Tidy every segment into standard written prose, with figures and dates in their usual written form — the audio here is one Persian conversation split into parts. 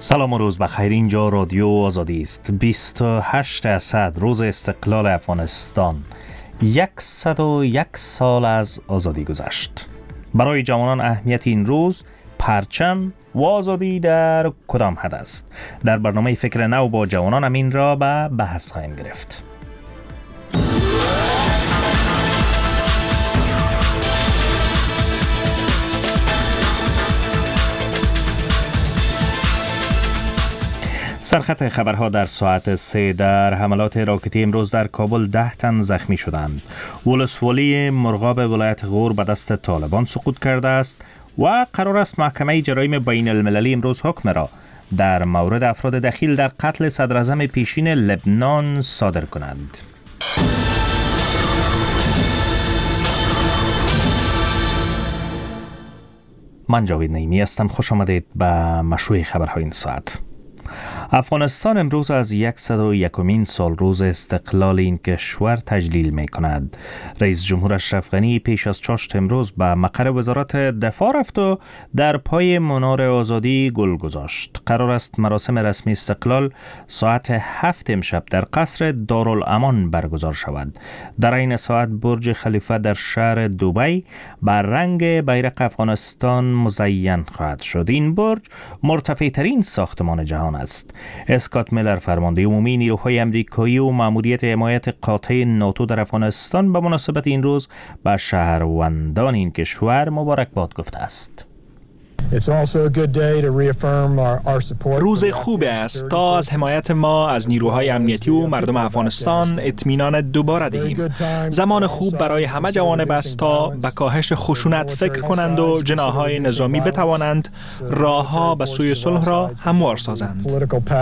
سلام و روز بخیر. اینجا رادیو آزادی است. 28 اسد روز استقلال افغانستان. 101 سال از آزادی گذشت. برای جوانان اهمیت این روز، پرچم و آزادی در کدام حد است؟ در برنامه فکر نو با جوانان امین را به بحث خواهیم گرفت. سرخط خبرها در ساعت 3. در حملات راکتی امروز در کابل 10 تن زخمی شدند. ولسوالی مرغاب ولایت غور به دست طالبان سقوط کرده است و قرار است محکمه جرایم بین المللی امروز حکم را در مورد افراد دخیل در قتل صدراعظم پیشین لبنان صادر کنند. من جاوید نعیمی هستم. خوش آمدید به مشروع خبرهای این ساعت. افغانستان امروز از 101مین سال روز استقلال این کشور تجلیل می کند. رئیس جمهور اشرف غنی پیش از چاشت امروز به مقر وزارت دفاع رفت و در پای منار آزادی گل گذاشت. قرار است مراسم رسمی استقلال ساعت 7 امشب در قصر دارالامان برگزار شود. در این ساعت برج خلیفه در شهر دبی بر رنگ بیرق افغانستان مزین خواهد شد. این برج مرتفع ترین ساختمان جهان است. اسکات میلر فرمانده عمومی نیروهای امریکایی و مأموریت حمایت قاطع ناتو در افغانستان به مناسبت این روز به شهروندان این کشور مبارکباد گفته است. روز خوب است تا از حمایت ما از نیروهای امنیتی و مردم افغانستان اطمینان دوباره دهیم. زمان خوب برای همه جوانب است تا به کاهش خشونت فکر کنند و جناحهای نظامی بتوانند راهها به سوی صلح را هموار سازند.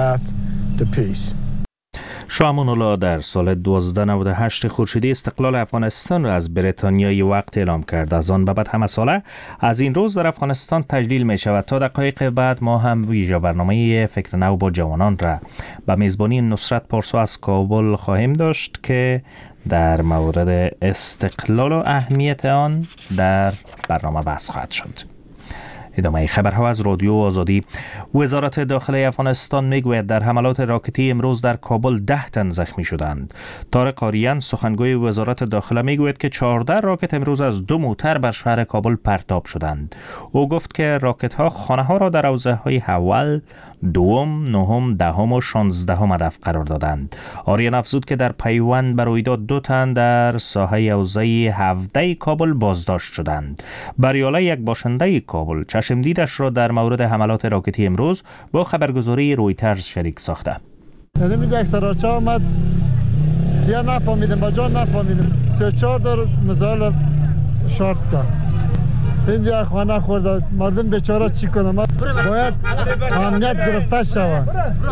شاه امان الله در سال 1298 خورشیدی استقلال افغانستان را از بریتانیای وقت اعلام کرد. از آن به بعد همه ساله از این روز در افغانستان تجلیل می شود. تا دقایق بعد ما هم ویژه برنامه فکر نو با جوانان را به میزبانی نصرت پارسا از کابل خواهیم داشت که در مورد استقلال و اهمیت آن در برنامه بحث خواهد شد. ادامه خبرها از رادیو آزادی. وزارت داخلی افغانستان میگوید در حملات راکتی امروز در کابل 10 تن زخمی شدند. طارق آریان سخنگوی وزارت داخله میگوید که 14 راکت امروز از 2 موتر بر شهر کابل پرتاب شدند. او گفت که راکت ها خانه ها را در حوزه های اول، دوم، نهم، دهم و 16 هدف قرار دادند. آریان افزود که در پیوند بر رویداد 2 تن در ساحه حوزه 17 کابل بازداشت شدند. بریاله یک باشنده کابل چشم دیدش را در مورد حملات راکتی امروز با خبرگزاری رویترز شریک ساخته. یک سراچه آمد، یا نفهمیدم بجا نفهمیدم 3-4 دور مزال شارت کرد. اینجا خانه خورده، مردم بیچاره چی کنه؟ باید امنیت گرفته شود.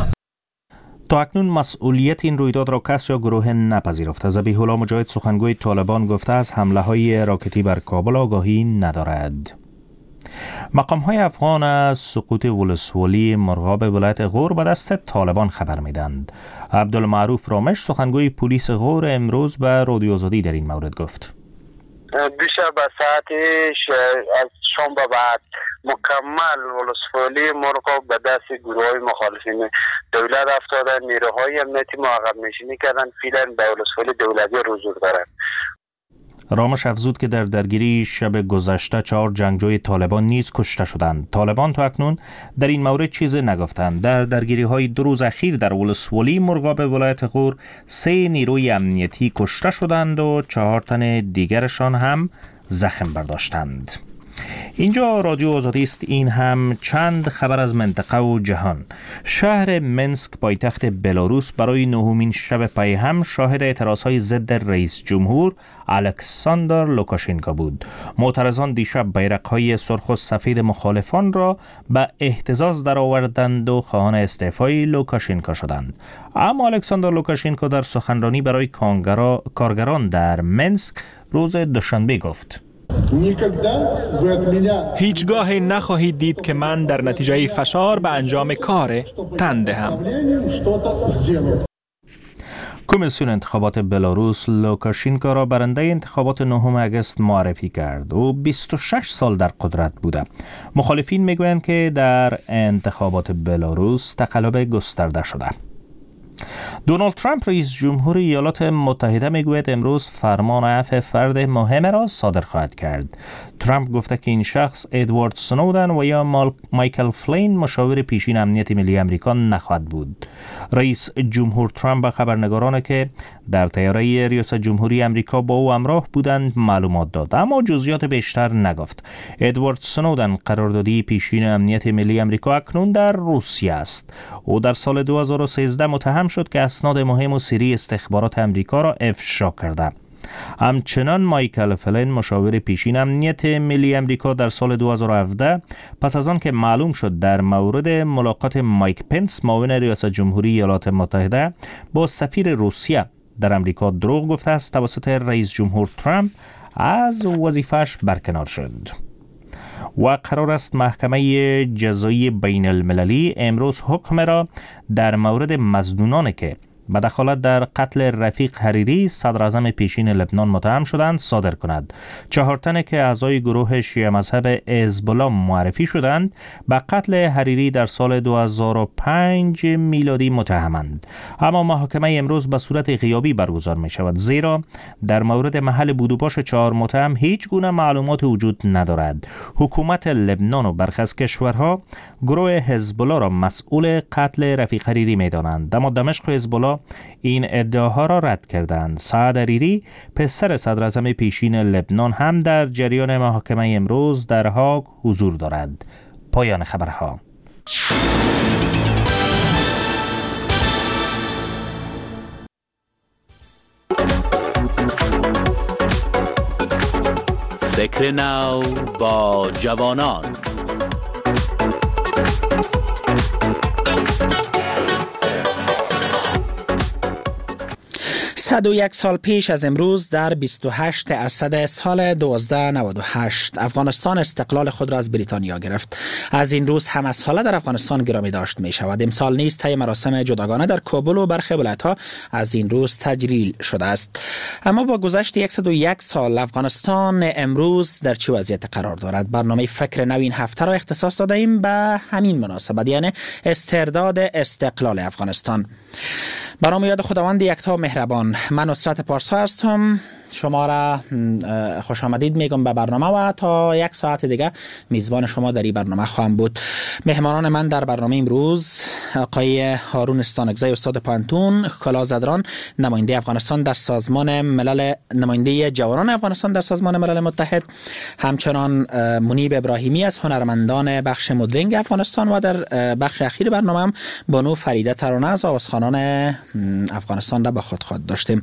تا اکنون مسئولیت این رویداد را کس یا گروه نپذیرفته. ذبیح الله مجاهد سخنگوی طالبان گفته از حمله های راکتی بر کابل آگاهی ندارد. مقام‌های افغان از سقوط ولسوالی مرغاب ولایت غور به دست طالبان خبر میدند. عبدالمعروف رامش سخنگوی پلیس غور امروز به رادیو آزادی در این مورد گفت: دیشب به ساعت از شام به بعد مکمل ولسوالی مرغاب به دست گروه‌های مخالفین دولت افتادن. نیروهای امنیتی ما عقب نشینی کردن، فعلا به ولسوالی دولتی رجوع دارند. رامش افزود که در درگیری شب گذشته 4 جنگجوی طالبان نیز کشته شدند. طالبان تا اکنون در این مورد چیزی نگفتند. در درگیری های 2 روز اخیر در ولسوالی مرغاب ولایت غور 3 نیروی امنیتی کشته شدند و 4 تن دیگرشان هم زخم برداشتند. اینجا رادیو آزادی است. این هم چند خبر از منطقه و جهان. شهر منسک پایتخت بلاروس برای 9مین شب پی هم شاهد اعتراضهای ضد رئیس جمهور الکساندر لوکاشنکو بود. معترضان دیشب بیرق‌های سرخ و سفید مخالفان را به اهتزاز درآوردند و خواهان استعفای لوکاشنکو شدند. اما الکساندر لوکاشنکو در سخنرانی برای کارگران در منسک روز دوشنبه گفت: هیچگاه نخواهید دید که من در نتیجه فشار به انجام کار تن دهم. کمیسیون انتخابات بلاروس لوکاشینکو را برنده انتخابات 9 آگوست معرفی کرد. او 26 سال در قدرت بوده. مخالفین میگویند که در انتخابات بلاروس تقلب گسترده شده. دونالد ترامپ رئیس جمهور ایالات متحده میگوید امروز فرمان عفو فرد مهم را صادر خواهد کرد. ترامپ گفته که این شخص ادوارد سنودن و یا مایکل فلین مشاور پیشین امنیت ملی امریکا نخواهد بود. رئیس جمهور ترامپ به خبرنگاران که در طیاره ریاست جمهوری امریکا با او همراه بودند معلومات داد، اما جزئیات بیشتر نگفت. ادوارد سنودن قراردادی پیشین امنیت ملی امریکا اکنون در روسیه است. او در سال 2013 متهم شد که اسناد مهم و سری استخبارات امریکا را افشا کرده. همچنان مایکل فلین مشاور پیشین امنیت ملی امریکا در سال 2017 پس از آن که معلوم شد در مورد ملاقات مایک پنس معاون ریاست جمهوری ایالات متحده با سفیر روسیه در امریکا دروغ گفته است، توسط رئیس جمهور ترامپ از وظیفه‌اش برکنار شد. و قرار است محکمه جزایی بین المللی امروز حکم را در مورد مظنونانی که به دخالت در قتل رفیق حریری صدر اعظم پیشین لبنان متهم شدند صادر کند. 4 تن که اعضای گروه شیعه مذهب حزب الله معرفی شدند به قتل حریری در سال 2005 میلادی متهمند، اما محاکمه امروز به صورت غیابی برگزار می شود، زیرا در مورد محل بود و باش 4 متهم هیچ گونه معلومات وجود ندارد. حکومت لبنان و برخی از کشورها گروه حزب الله را مسئول قتل رفیق حریری می دانند، اما دمشق و حزب الله این ادعاها را رد کردند. سعد حریری پسر صدر اعظم پیشین لبنان هم در جریان محاکمه امروز در هاگ حضور دارد. پایان خبرها. فکر نو با جوانان. 101 سال پیش از امروز در 28 اسد سال 1298 افغانستان استقلال خود را از بریتانیا گرفت. از این روز همه ساله در افغانستان گرامی داشت می شود. امسال نیز طی مراسم جداگانه در کابل و برخی ولایت‌ها از این روز تجلیل شده است. اما با گذشت 101 سال افغانستان امروز در چه وضعیت قرار دارد؟ برنامه فکر نو این هفته را اختصاص داده ایم به همین مناسبت، یعنی استرداد استقلال افغانستان. برام یاد خداوند یکتا مهربان. من نصرت پارسا هستم. شما را خوش آمدید میگم به برنامه و تا 1 ساعت دیگه میزبان شما در این برنامه خواهم بود. مهمانان من در برنامه امروز آقای هارون استانکزی استاد پانتون کلاه زدران، نماینده افغانستان در سازمان ملل، نماینده جوانان افغانستان در سازمان ملل متحد، همچنان منیب ابراهیمی از هنرمندان بخش مدرنگ افغانستان و در بخش اخیر برنامه هم بانو فریده ترانه از آوازخوانان افغانستان را با خود داشتیم.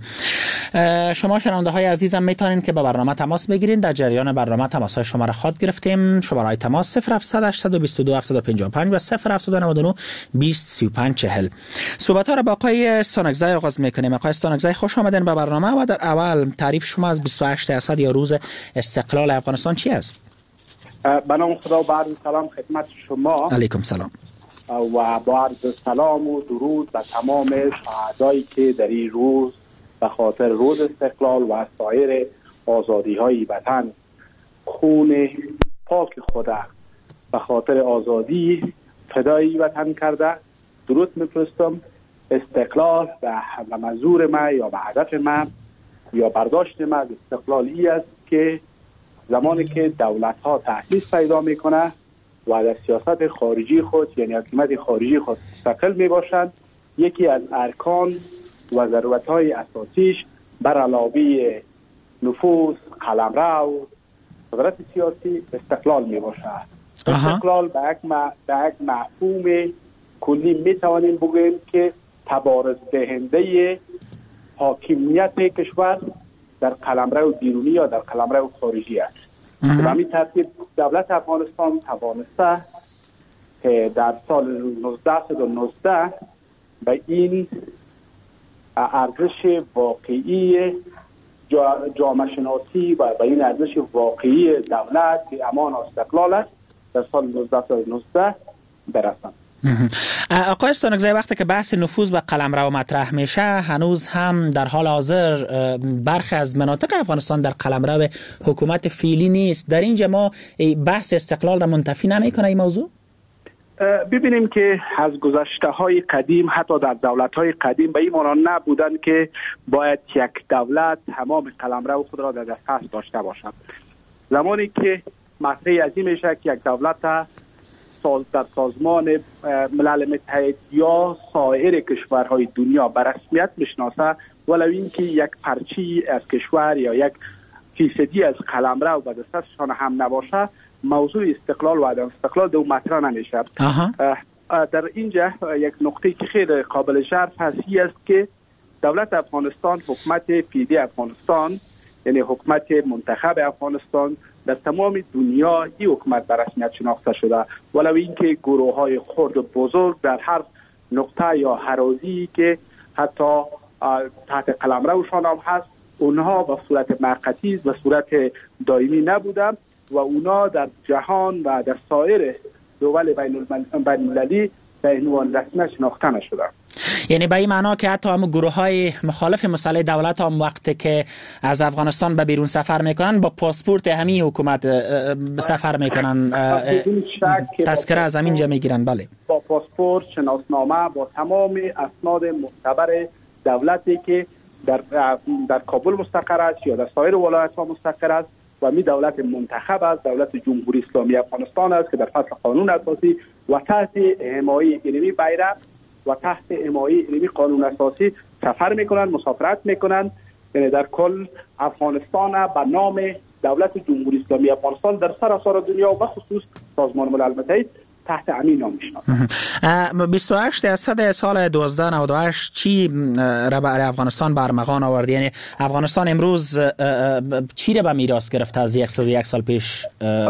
شما شنونده های عزیزم میتونین که با برنامه تماس بگیرین. در جریان برنامه تماس های شما را خود گرفتیم. شماره تماس 0700 822 755 و 0799 20 35 40. صحبت ها را با آقای استانکزی آغاز میکنیم. آقای استانکزی خوش آمدین به برنامه و در اول تعریف شما از 28 اسد یا روز استقلال افغانستان چی است؟ به نام خدا و عرض سلام خدمت شما. علیکم سلام. و با عرض سلام و درود به تمام شهدایی که در این روز به خاطر روز استقلال و سایر آزادی های وطن خون پاک خود به خاطر آزادی فدای وطن کرده درود میفرستم. استقلال به منظور من یا به هدف من یا برداشت من از استقلالی است که زمانی که دولت ها تأسیس پیدا میکنه و در سیاست خارجی خود یعنی حکومت خارجی خود مستقل می باشند، یکی از ارکان و ضرورت‌های اساسیش بر علاوه نفوذ، قلمرو، قدرت سیاسی استقلال می باشد. استقلال به یک مفهوم کلی می توانیم بگوییم که تبارز دهنده حاکمیت کشور در قلمرو بیرونی یا در قلمرو خارجی است. به همین ترتیب دولت افغانستان توانسته در سال 1919 به این ارزش واقعی جامعه شناسی و به این ارزش واقعی دولت که امان و استقلال است در سال 1919 برسند. آقای استانکزی، وقتی که بحث نفوذ به قلمرو مطرح میشه، هنوز هم در حال حاضر برخی از مناطق افغانستان در قلمرو حکومت فعلی نیست. در اینجا ما بحث استقلال را منتفی نمیکنه این موضوع؟ ببینیم که از گذشته های قدیم، حتی در دولت های قدیم به این معنی نبودن که باید یک دولت تمام قلمرو خود را در دست داشته باشد. زمانی که مطرح از این میشه که یک دولت در سازمان ملل متحد یا سایر کشورهای دنیا به رسمیت میشناسه، ولو اینکه یک پرچی از کشور یا یک فیصدی از قلمرو به دستشان هم نباشه، موضوع استقلال و عدم استقلال دو مطرح نمیشه. در اینجا یک نقطه که خیلی قابل شرح هستی است که دولت افغانستان، حکومت فعلی افغانستان، یعنی حکومت منتخب افغانستان، در تمام دنیا این حکومت به رسمیت شناخته شده، ولو اینکه گروه های خرد و بزرگ در هر نقطه یا حرازی که حتی تحت قلمروشان هم هست، اونها به صورت موقتی و صورت دائمی نبودند و اونا در جهان و در سایر دول بین المللی به عنوان رسمی شناخته نشدند. یعنی به این معنا که حتی هم گروه های مخالف مسئله دولت هم وقتی که از افغانستان به بیرون سفر میکنن با پاسپورت همین حکومت سفر میکنن، تذکره از همینجا میگیرن؟ بله، با پاسپورت، شناسنامه، با تمام اسناد معتبر دولتی که در کابل مستقر است یا در سایر ولایت ها مستقر است و می دولت منتخب است، دولت جمهوری اسلامی افغانستان است که در فصل قانون اساسی و تحت حمایت علمی بیرق و تحت حمایت علمی قانون اساسی سفر میکنند، مسافرت میکنند. یعنی در کل افغانستان به نام دولت جمهوری اسلامی افغانستان در سراسر دنیا و خصوص سازمان ملل متحد تحت امین نام میشناسند. 28% سال 1298 چی را برای افغانستان برمغان آورد؟ یعنی افغانستان امروز چی را به میراث گرفته از 101 سال پیش؟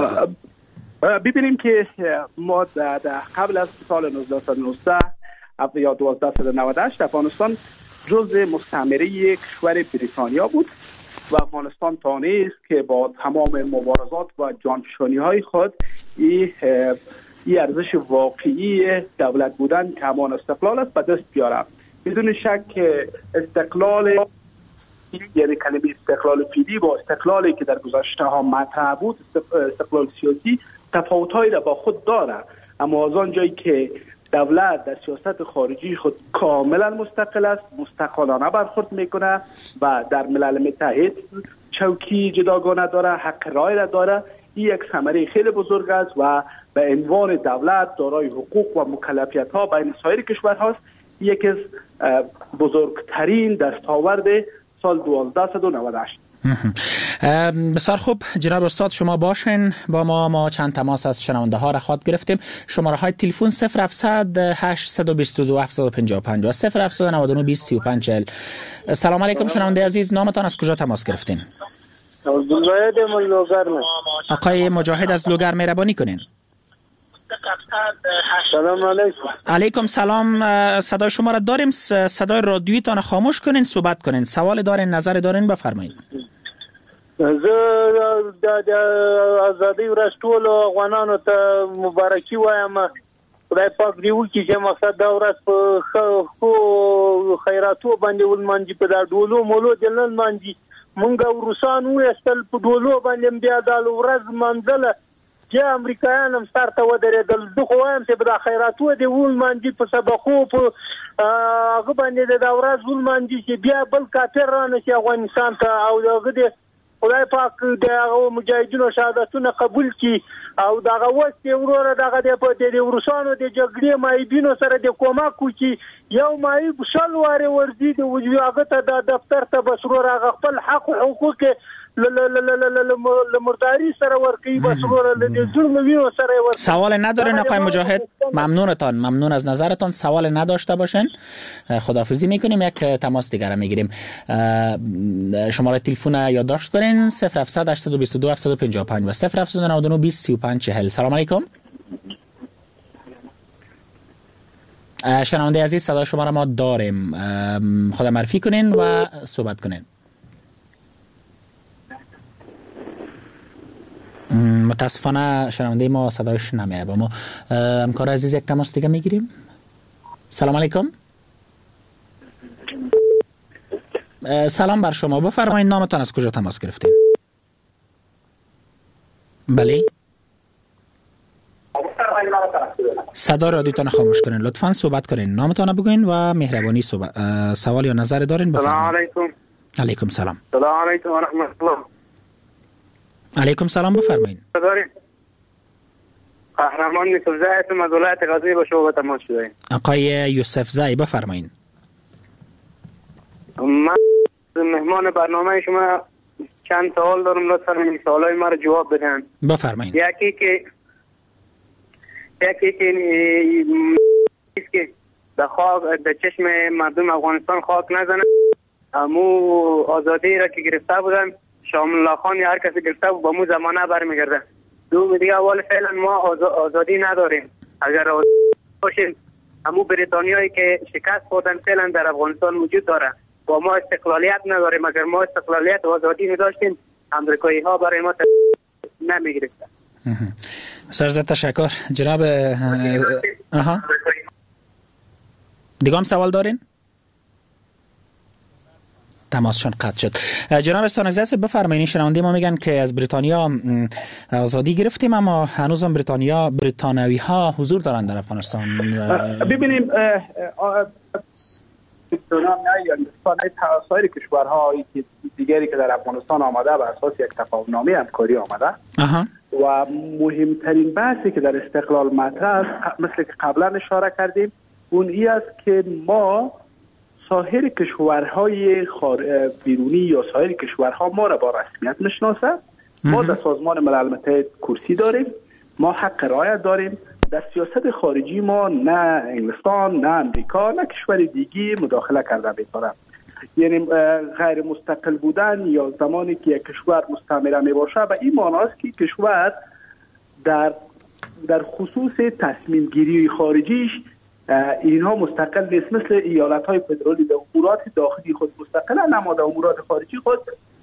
ببینیم که ما قبل از سال 1919 یا 1298 افغانستان جزء مستعمره کشور بریتانیا بود و افغانستان توانست که با تمام مبارزات و جانفشانی های خود این ارزش واقعی دولت بودن که همان استقلال است به دست بیاره. بدون شک استقلال، یعنی کلمه استقلال فعلی با استقلالی که در گذشته ها مطرح بود، استقلال سیاسی، تفاوت‌هایی را با خود داره، اما از آن جایی که دولت در سیاست خارجی خود کاملا مستقل است، مستقلانه برخورد میکنه و در ملل متحد چوکی جداگانه داره، حق رای را داره، این یک ثمره خیلی بزرگ است و به عنوان دولت دارای حقوق و مکلفیت ها بین سایر کشورهاست. یکی از بزرگترین دستاورد سال 1298. بسیار خوب جناب استاد، شما باشین با ما چند تماس از شنونده ها را خواهد گرفتیم. شماره های تلفن 0700 822 755 و 0799 20 35 40. سلام علیکم شنونده عزیز، نامتان از کجا تماس گرفتین؟ مجاهد لوگر. آقای مجاهد از لوگر مهربانی کنین. سلام علیکم. علیکم سلام. صدای شما را داریم، صدای رادیویتان خاموش کنین، صحبت کنین. سوال دارین، نظر دارین، بفرمایید. زه د آزادۍ ورځ ټولو افغانانو ته مبارکي وایم. خدای پاک دې وکړي چې مقصد دا ورځ په ښو خیراتو باندې ولمانځي، په دا ډولو مولو دې نه لمانځي. مونږ روسان وایستل په ډولو باندې بیا دا ورځ منځله چې امریکایان هم سر ته ودرېدل. زه خو وایم چې په دا خیراتو دې ولمانځي، په صدقو په هغه باندې دا ورځ ولمانځي چې بیا بل کافر رانشي افغانستان ته، او هغه دې خدای پاک د مجاهدینو شهادتونه قبول کړي او دغه وخت وروره دغه د روسانو د جګړې مایبینو سره د کومک وکړي. یو مایب شل واره ورځي د هغه ته د دفتر ته بسرور هغه خپل حق او حقوق لمرداری سره ورکی بسرور د ظلم وینو سره ورکی. سوال ندارین آقای مجاهد؟ ممنون از نظرتان. سوال نداشته باشین خداحافظی میکنیم. یک تماس دیگر میگیریم. شماره تلفن یادداشت کنین 0700 822 755 و 0799 20 35 40. سلام علیکم. شنونده عزیز صدای شما را ما داریم، خود معرفی کنین و صحبت کنین. متاسفانه شنونده ما صدایش نمیاد. با ما همکار عزیز یک تماس دیگه میگیریم. سلام علیکم. سلام بر شما، بفرمایید نامتان، از کجا تماس گرفتین؟ بله، صدا رادیوتان خاموش کنین لطفاً، صحبت کنین، نامتان بگوین و مهربانی سوال یا نظر دارین بفرمایید. سلام علیکم. علیکم سلام. سلام علیکم و رحمت الله. علیکم سلام، بفرمایید. قهرمان یوسف زئی هستم از ولایت غزنی با شما تماس شدیم. آقای یوسف زئی بفرمایید. من مهمان برنامه شما چند سوال دارم، لطفاً این سوالای ما رو جواب بدن. بفرمایید. یکی که در چشم مردم افغانستان خاک نزنه، امو آزادی را که گرفته بودن شامل الله خان یا هر کسی گرفته بود با مو زمانه برمیگرده. دو دیگه اول فعلا ما آزادی نداریم. اگر آزادی باشیم امو بریتانیایی که شکست خوردن فعلا در افغانستان وجود داره، با ما استقلالیت نداریم. اگر ما استقلالیت و آزادی نداشتیم امریکایی ها برای ما نمیگرفتن. سرزد تشکر جناب. دیگه هم سوال دارین؟ تماسشون قطع شد. جناب استانگزی بفرمایید، شنونده ما میگن که از بریتانیا آزادی گرفتیم اما هنوزم بریتانیایی ها حضور دارن در افغانستان. ببینیم سایر کشورهای دیگری که در افغانستان آمده به اساس یک تفاهم‌نامه همکاری آمده و مهمترین بحثی که در استقلال مطرح است، مثل که قبلا اشاره کردیم، اون ای است که ما سایر کشورهای بیرونی یا سایر کشورها ما را با رسمیت میشناسه. ما در سازمان ملل متحد کرسی داریم، ما حق رعایت داریم. در سیاست خارجی ما نه انگلستان، نه امریکا، نه کشور دیگی مداخله کرده میتونه. یعنی غیر مستقل بودن یا زمانی که یک کشور مستعمره می باشه به این معنی است که کشور در خصوص تصمیم گیری خارجیش اینها مستقل نیست. مثل ایالت های فدرالی در امورات داخلی خود مستقلن، اما در امورات خارجی خود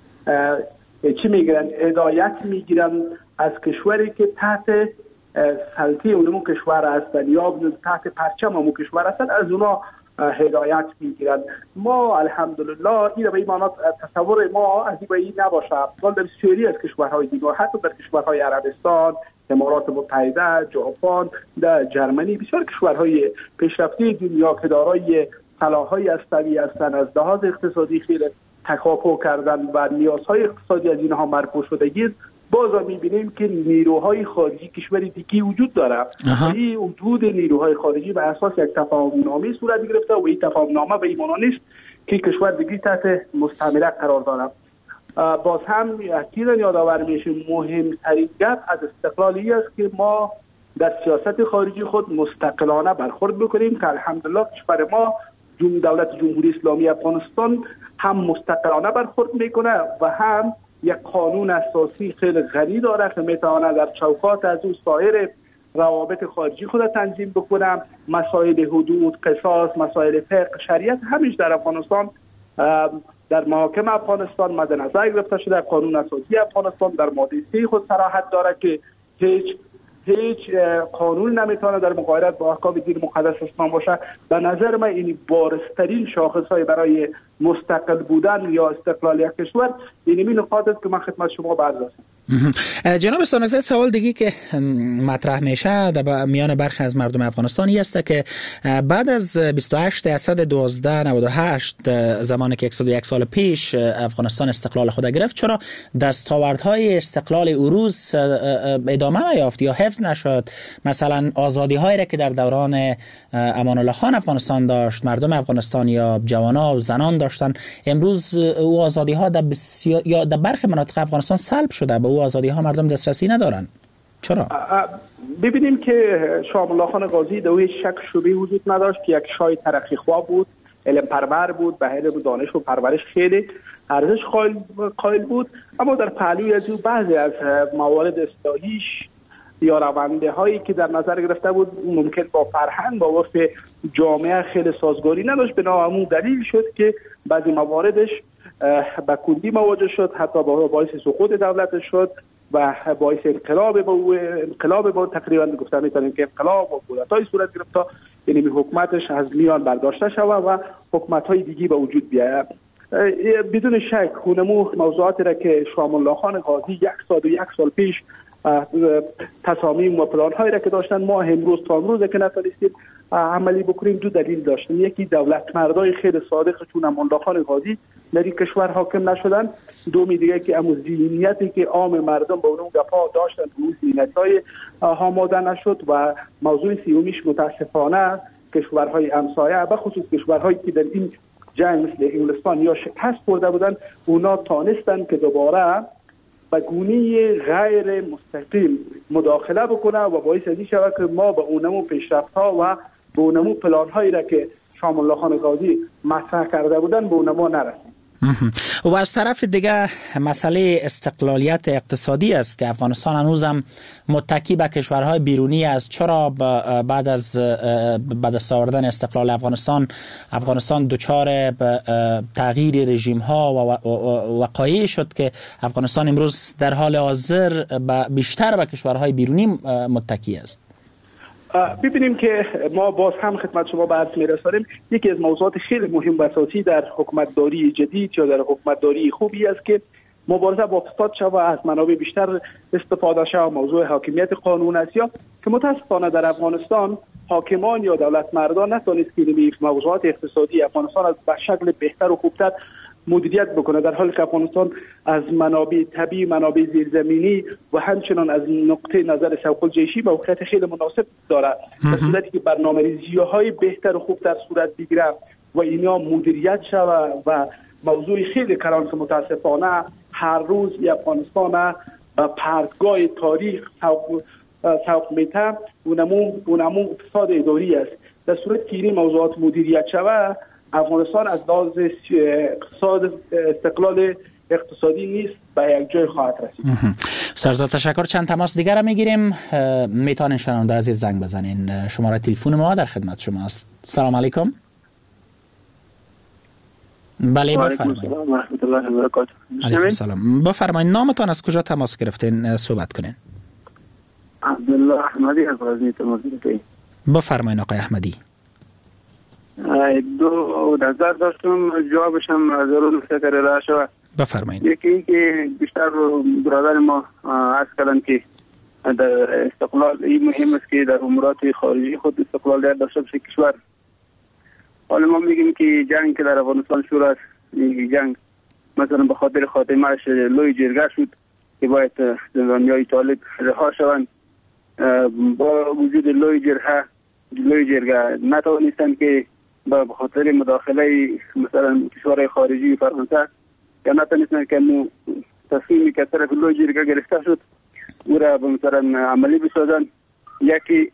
چی میگیرن؟ هدایت میگیرن از کشوری که تحت سلطه اونمون کشور هستن یا تحت پرچم اونمون کشور هستن، از اونا هدایت میگیرن. ما الحمدلله این به این معنی تصور ما از این نباشه. ما در بسیاری از کشورهای دیگر، حتی در کشورهای عربستان، امارات متحده، ژاپن، در جرمنی، بسیار کشورهای پیشرفته دنیا که دارای سلاح‌های اسلحه‌ای هستند، از لحاظ اقتصادی خیلی تکاپو کردن و نیازهای اقتصادی از اینها مرپو شدگی، باز می‌بینیم که نیروهای خارجی کشور دیگه وجود داره. این وجود نیروهای خارجی به اساس یک تفاهم‌نامه صورت گرفته و این تفاهم‌نامه به این معنی نیست که کشور دیگه تحت مستعمره قرار داره. باز هم اکیداً یادآور میشه مهمترین گپ از استقلالی است که ما در سیاست خارجی خود مستقلانه برخورد بکنیم که الحمدلله کشور ما دولت جمهوری اسلامی افغانستان هم مستقلانه برخورد میکنه و هم یک قانون اساسی خیلی غنی داره که میتونه در چوکات از اون سایر روابط خارجی خود تنظیم بکنه. مسائل حدود، قصاص، مسائل فقه، شریعت همیشه در افغانستان در محاکم افغانستان مد نظر گرفته شده. قانون اساسی افغانستان در ماده 3 خود صراحت داره که هیچ قانون نمیتونه در مغایرت با احکام دین مقدس اسلام باشه. به نظر من این بارزترین شاخصهای برای مستقل بودن یا استقلال یک کشور این نکات است که من خدمت شما عرض هستم. جناب استانگزی، سوال دیگه که مطرح میشه در میان برخی از مردم افغانستانی است که بعد از 28 اسد 1298 زمانی که 101 سال پیش افغانستان استقلال خود گرفت، چرا دستاوردهای استقلال اروز ادامه نیافت یا حفظ نشد؟ مثلا آزادی هایی را که در دوران امان الله خان افغانستان داشت، مردم افغانستان یا جوانان و زنان داشتن، امروز او آزادی ها در برخی مناطق افغانستان سلب شده، به او آزادی ها مردم دسترسی ندارن. چرا؟ ببینیم که شاه الله خان غازی در هیچ شک شبهه وجود نداشت که یک شاه ترقی خواه بود، علم پرور بود، به علم و دانش و پرورش خیلی ارزش قائل بود، اما در پهلوی از او بعضی از موارد اصلاحیش یا رونده هایی که در نظر گرفته بود ممکن با فرهنگ با عرف جامعه خیلی سازگاری نداشت. بنابراین دلیل شد که بعضی مواردش به کندی مواجه شد، حتی باعث سقوط دولت شد و باعث انقلاب با تقریبا گفتن میتونیم که انقلاب و کودتای صورت گرفت تا یعنی حکومتش از میان برداشته شود و حکومت‌های دیگه به وجود بیاید. بدون شک اونمو موضوعاتی را که شام الله خان غازی یک سال پیش تصامیم و پلان‌هایی را که داشتن ما امروز تا امروز که نتونستیم عملی بکنیم دو دلیل داشتن. یکی دولت مردای خیلی صادق چون امان الله خان غازی در این کشور حاکم نشدن، دومی دیگه که امو ذهنیتی که عام مردم با اون گپا داشتن اون ذهنیت‌های آماده نشد و موضوع سومیش متاسفانه کشورهای همسایه به خصوص کشورهایی که در این جنگ مثل انگلستان یا شکست خورده بودن اونا تانستن که دوباره به گونه غیر مستقیم مداخله بکنه و باعث ازی شود که ما به اونمو پیشرفت‌ها و به اونمو پلان‌هایی را که شام الله خان غازی مطرح کرده بودن به اونمو نرسیم. و از طرف دیگه مسئله استقلالیت اقتصادی است که افغانستان هنوزم متکی به کشورهای بیرونی است. چرا بعد از آوردن استقلال افغانستان دچار تغییر رژیم ها و وقایعی شد که افغانستان امروز در حال حاضر بیشتر به کشورهای بیرونی متکی است؟ ببینیم که ما باز هم خدمت شما به عرض می‌رسانیم یکی از موضوعات خیلی مهم و اساسی در حکومتداری جدید یا در حکومتداری خوبی است که مبارزه با فساد شود، از منابع بیشتر استفاده شود. موضوع حاکمیت قانون است یا که متاسفانه در افغانستان حاکمان یا دولت مردان نتونست که موضوعات اقتصادی افغانستان از به شکل بهتر و خوبتر مدیریت بکنه، در حالی که افغانستان از منابع طبیعی، منابع زیرزمینی و همچنان از نقطه نظر سوق الجیشی موقعیت خیلی مناسب داره. در صورتی که برنامه‌ریزی‌های بهتر و خوبتر صورت بگیره و اینا مدیریت شود و موضوع خیلی کلان که متاسفانه هر روز افغانستان پرتگاه تاریخ سوق میته اونمو اقتصاد اداری است. در صورت که این موضوعات مدیریت شود افغانستان از لحاظ استقلال اقتصادی نیست به یک جای خواهد رسید. سرزاد تشکر. چند تماس دیگر را میگیریم. میتونین شنونده عزیز زنگ بزنین. شماره تلفن ما در خدمت شما است. سلام علیکم. بله بفرمایید. و رحمت الله و برکاته. علیکم السلام. بفرمایید نامتان از کجا تماس گرفتین صحبت کنین؟ عبدالله احمدی از غزنی تماس گرفتم. بفرمایید آقای احمدی. دو نظر داشتم جوابش هم ضرور نکته را شود. بفرمایید. یکی این که بیشتر برادر ما عرض کردن که در استقلال این مهم است که در امورات خارجی خود استقلال داشته باشه کشور. حالا ما میگیم که جنگ که در افغانستان شروع است، این جنگ مثلا به خاطر خاتمه‌اش لوی جرگه شد که باید زندانیای طالب رها شوند. با وجود لوی جرگه نتوانستند که به خاطر مداخله مثلا کشورهای خارجی فرانسه که نتوانستند که تصمیمی که طرف لوی جرگه گرفته شد او را به مثلا عملی بسازند. یکی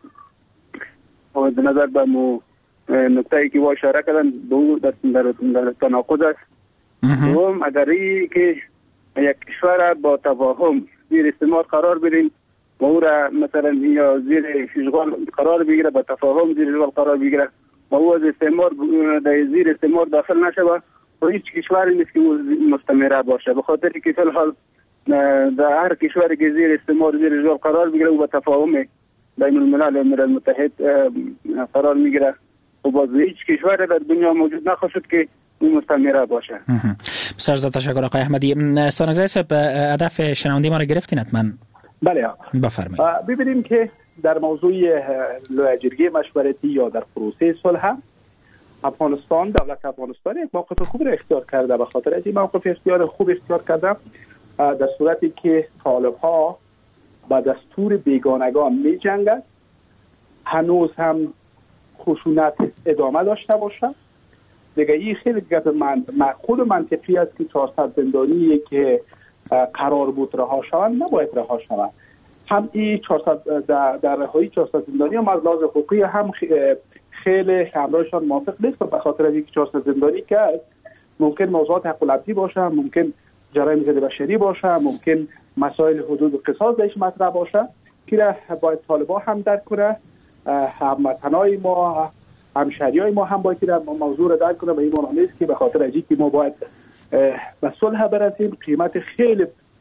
به نظر به نکته‌ای که اشاره کردن به او در تناقض است. دوم اگر ای که یک کشور با تفاهم زیر استعمار قرار بدیم و او را مثلا یا زیر اشغال قرار بگیره، با تفاهم زیر اشغال قرار بگیره و او از استعمار زیر استعمار داخل نشود و هیچ کشوری نیست که مستمره باشه، به خاطر که فی الحال در هر کشوری که زیر استعمار زیر اشغال قرار بگیره و با تفاهم بین الملل و ملل متحد قرار میگیره و باز هیچ کشوری در دنیا موجود نخواهد که این مستمره باشه. بسیار زیاد تشکر آقای احمدی. سانگزای صاحب هدف شنوندی ما را گرفتین حتما. بله بفرمایید. ببینیم که در موضوع لویجرگی مشورتی یا در پروسه صلح افغانستان، دولت افغانستان یک موقف خوب را اختیار کرده. به خاطر از این موقف خوب اختیار کرده در صورتی که طالب‌ها با دستور بیگانگان می جنگند، هنوز هم خشونت ادامه داشته باشد. دیگه این خیلی گپ معقول و منطقی است که 400 زندانی که قرار بود رها شوند نباید رها شوند. هم این 400 در رهایی 400 زندانی هم از لحاظ حقوقی هم خیلی همراهشان موافق نیست، به خاطر از اینکه 400 زندانی که ممکن موضوعات حق العبدی باشه، ممکن جرایم ضد بشری باشه، ممکن مسائل حدود و قصاص درش مطرح باشه که باید طالبان هم درک کنه، هموطنای ما، همشهریای ما هم باید موضوع را درک کنه. به این معنی نیست که به خاطر از اینکه ما باید به صلح برسیم قیمت خیلی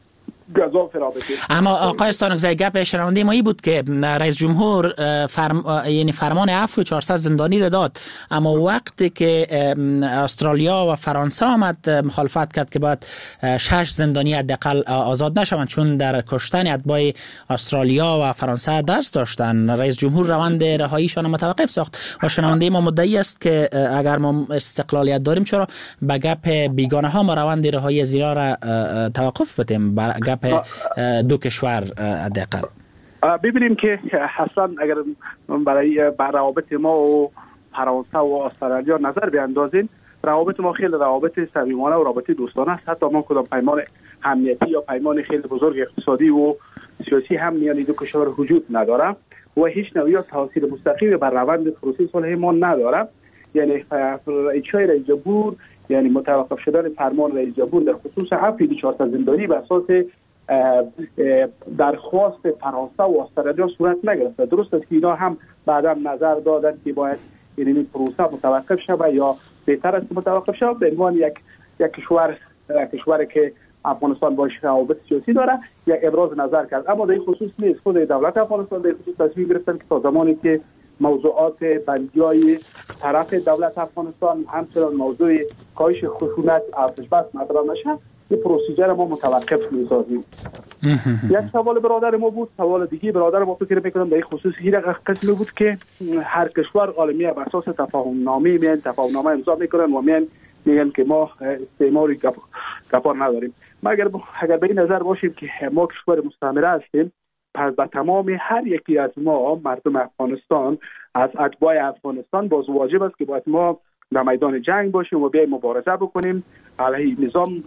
گزاف رابطه. اما آقای استانکزی گپ شنونده ما ای بود که رئیس جمهور یعنی فرمان عفو 400 زندانی را داد، اما وقتی که استرالیا و فرانسه آمد مخالفت کرد که باید 6 زندانی حداقل آزاد نشوند چون در کشتن اتباع استرالیا و فرانسه دست داشتن. رئیس جمهور روند رهاییشان متوقف ساخت و شنونده ما مدعی است که اگر ما استقلالیت داریم چرا به گپ بیگانه ها ما روند رهایی از اینا را توقف بدیم، گپ دو کشور حداقل. ببینیم که اصلا اگر برای روابط ما و فرانسه و استرالیا نظر بیاندازیم، روابط ما خیلی روابط صمیمانه و روابط دوستانه است. حتی ما کدام پیمان امنیتی یا پیمان خیلی بزرگ اقتصادی و سیاسی هم میان دو کشور وجود نداره و هیچ نوعی تاثیر مستقیم بر روند پروسه صلح ما نداره. یعنی اجرای رئیس جمهور، یعنی متوقف شدن فرمان رئیس جمهور در خصوص عفو 400 زندانی به اساس درخواست فرانسه و استرالیا صورت نگرفته. درست است که اینا هم بعدا نظر دادن که باید این پروسه متوقف شود یا بهتر است متوقف شود. به عنوان یک کشور که افغانستان باش روابط سیاسی داره یک ابراز نظر کرد، اما در این خصوص نیست. خود دولت افغانستان در این خصوص تصمیم گرفتن که تا زمانی که موضوعات بندیای طرف دولت افغانستان همچنان موضوع کاهش خشونت ارتش بس مطرح نشه، این پروسیجر ما متوقف می‌سازیم. یک سوال برادر ما بود، سوال دیگه برادر ما فکر می‌کنم در این خصوص این قسمی بود که هر کشور عالمی بر اساس تفاهم‌نامه امضا می‌کنن و میگن که ما استعماری گپار نداریم. مگر اگر به این نظر باشیم که ما کشور مستعمره هستیم، پس به تمام هر یکی از ما مردم افغانستان از اتباع افغانستان باز واجب است که باید ما در میدان جنگ باشیم و بیایم مبارزه بکنیم علیه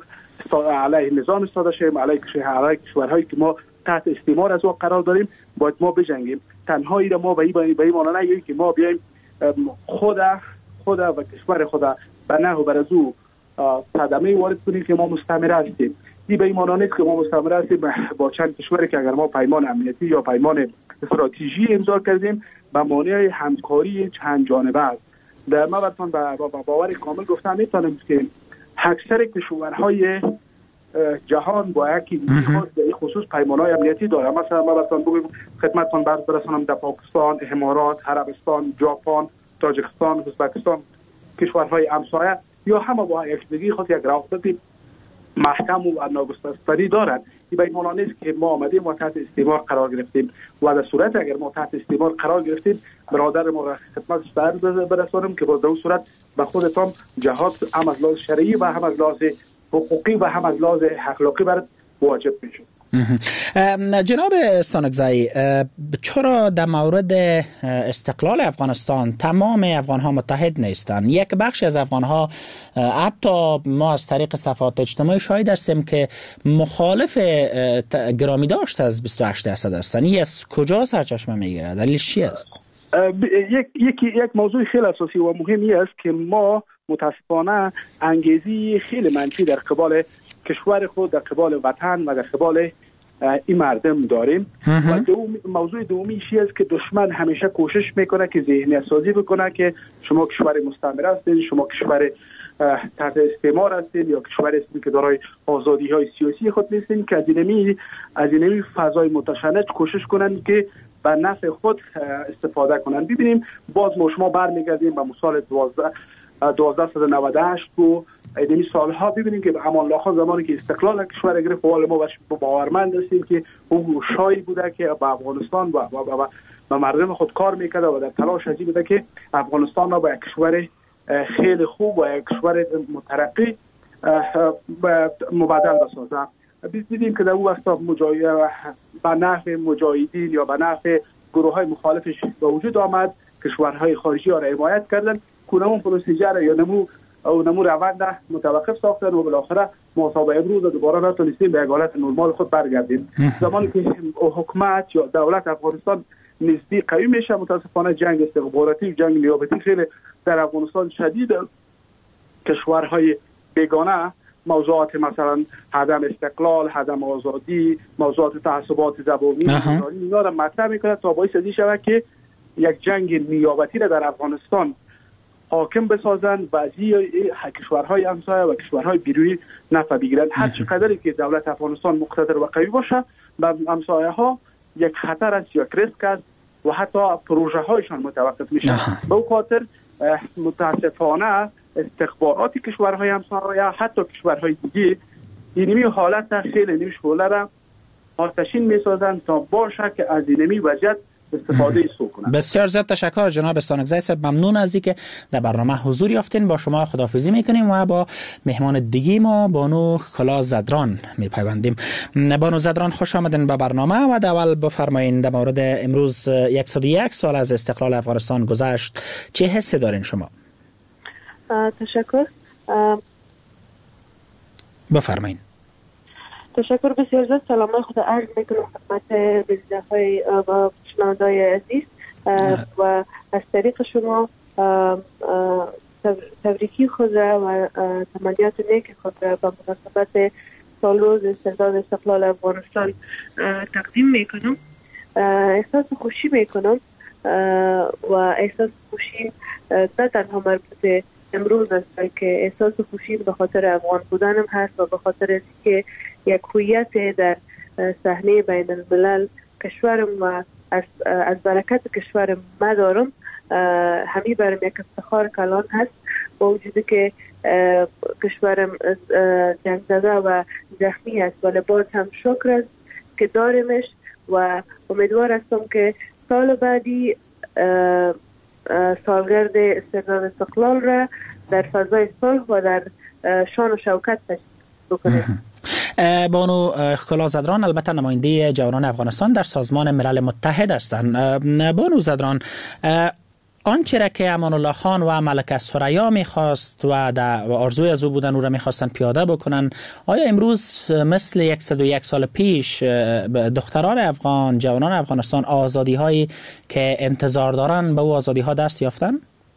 نظام استفاده شیم، علیه کشورهایی که ما تحت استعمار از او قرار داریم باید ما بجنگیم. تنهایی را ما به این معنی نگیم که ما بیایم خود و کشور خود به نحو برزو صدمه وارد کنیم که ما مستعمره هستیم. این به این معنی نیست که ما مستعمره هستیم با چند کشوری که اگر ما پیمان امنیتی یا پیمان استراتژی امضا کردیم به معنی همکاری چند جانبه است. در ما براتون با باور کامل گفتم میتونم که اکثر کشورهای جهان با یکی خود در این خصوص پیمانهای امنیتی داره. مثلا ما براتون بگم خدمتتون برسونم در پاکستان، امارات، عربستان، ژاپن، تاجیکستان، ازبکستان، کشورهای همسایه یا همه با یکدیگر خود یک روابط محکم و ناگسستنی دارند. این به این معنی نیست که ما آمدیم و تحت استعمار قرار گرفتیم و در صورت اگر ما تحت استعمار قرار گرفتیم برادر ما را خدمتش برسانم که باز در اون صورت به خودتان جهاد هم از لحاظ شرعی و هم از لحاظ حقوقی و هم از لحاظ اخلاقی برات واجب میشه. جناب استانکزی، چرا در مورد استقلال افغانستان تمام افغان ها متحد نیستند؟ یک بخش از افغان ها حتی ما از طریق صفحات اجتماعی شاهد هستیم که مخالف گرامی داشت از 28% هستند. این از کجا سرچشمه میگیره؟ دلیلش چی است؟ یک موضوع خیلی اساسی و مهمی است که ما متاسفانه انگیزی خیلی منفی در قبال کشور خود، در قبال وطن و در قبال این مردم داریم. و موضوع دومی چیه است که دشمن همیشه کوشش میکنه که ذهنیت سازی بکنه که شما کشور مستعمره هستید، شما کشور تحت استعمار هستید یا کشور هستید که دارای آزادی های سیاسی خود نیستید، که از اینمی فضای متشنج کوشش کنند که به نفع خود استفاده کنند. ببینیم باز ما شما برمیگردیم به مثال 1298 و ایدمی سالها ببینیم که امان الله خان زمانی که استقلال کشور گرفت و ما باورمند هستیم که اون شایی بوده که به افغانستان و مردم خود کار میکرده و در تلاش ازی بوده که افغانستان را به یک کشور خیلی خوب و یک کشور مترقی مبادل بسازه. دیدیم که در اون وقت به نفع مجاهدین یا به نفع گروه های مخالفش به وجود آمد، کشورهای خارجی ها را حمایت کردن، کنمون پروسیجر یا نمو روند متوقف ساختن و بالاخره ما تا امروز دوباره نتونستیم به حالت نرمال خود برگردیم. زمانی که حکومت یا دولت افغانستان نسبی قوی میشه، متاسفانه جنگ استخباراتی و جنگ نیابتی خیلی در افغانستان شدید. کشورهای بیگانه موضوعات مثلا عدم استقلال، عدم آزادی، موضوعات تعصبات زبانی اینا را مطرح میکنه تا باعث شود که یک جنگ نیابتی را در افغانستان حاکم بسازن و از کشورهای همسایه و کشورهای بیرونی نفع بگیرند. هر چقدر که دولت افغانستان مقتدر و قوی باشه به همسایه ها یک خطر است یا ریسک است و حتی پروژه هایشان متوقف میشه. به اون خاطر متاسفانه استخبارات کشورهای همسایه حتی کشورهای دیگه اینمی حالت خیلی نمی شغله را آتشین میسازند تا باشه که از اینمی وضعیت استفاده سو کنند. بسیار زیاد تشکر جناب استانکزی صاحب، ممنون از اینکه در برنامه حضور یافتین. با شما خداحافظی میکنیم و با مهمان دیگه ما بانو کلا زدران میپیوندیم. بانو زدران خوش آمدین به برنامه و اول بفرمایید در مورد امروز 101 سال از استقلال افغانستان گذشت چه حسی دارین شما؟ تشکر. بفرمایید. تشکر بسیار زیاد. سلام خود عرض میکنم خدمت بیننده‌های و شنونده‌های عزیز و از طریق شما تبریکی خود را و تمنیات نیک خود را به مناسبت سالروز استرداد استقلال افغانستان تقدیم میکنم. احساس خوشی میکنم و احساس خوشی نه تنها مربوط امروز است که احساس خوشی به خاطر افغان بودنم هست و به خاطر که یک هویت در صحنه بین الملل کشورم و از برکت کشورم ما دارم. همین برام یک افتخار کلان هست با وجودی که کشورم جنگ زده و زخمی است ولی باز هم شکر است که دارمش و امیدوار هستم که سال بعدی سالگرد استرداد استقلال را در فضای صلح و در شان و شوکت تشکیل بکنیم. بانو کلا زدران البته نماینده جوانان افغانستان در سازمان ملل متحد هستند. بانو زدران، آنچه را که امان الله خان و ملکه ثریا میخواست و در آرزوی از او بودن او را میخواستن پیاده بکنن، آیا امروز مثل 101 سال پیش دختران افغان، جوانان افغانستان آزادی هایی که انتظار دارن به او آزادی ها دست یافتن؟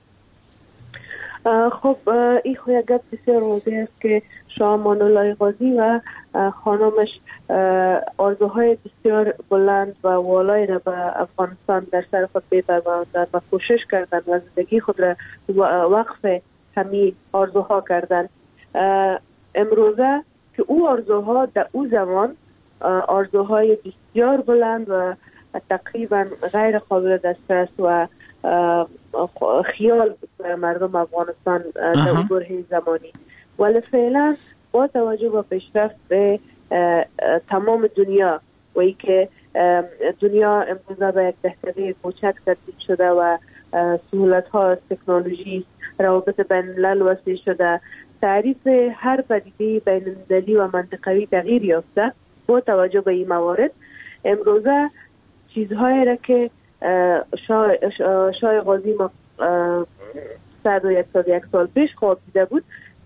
خب این خوی گپ بسیار واضح است که شاه امان الله غازی و خانمش آرزوهای بسیار بلند و والایی را به افغانستان در سر خود بپروراندند و کوشش کردند و زندگی خود را وقف همین آرزوها کردند. امروزه که او آرزوها در او زمان آرزوهای بسیار بلند و تقریبا غیر قابل دسترس و خیال مردم افغانستان در اون برهه زمانی، ولی فعلا با توجه به پیشرفت به تمام دنیا و ای که دنیا امروزه به یک دهکده کوچک تبدیل شده و سهولت ها تکنولوژی روابط بین الملل وسیع شده، تعریف هر پدیده بین المللی و منطقوی تغییر یافته. با توجه به این موارد امروزه چیزهایی را که شاه غازی ما 101 سال پیش خواب دیده بود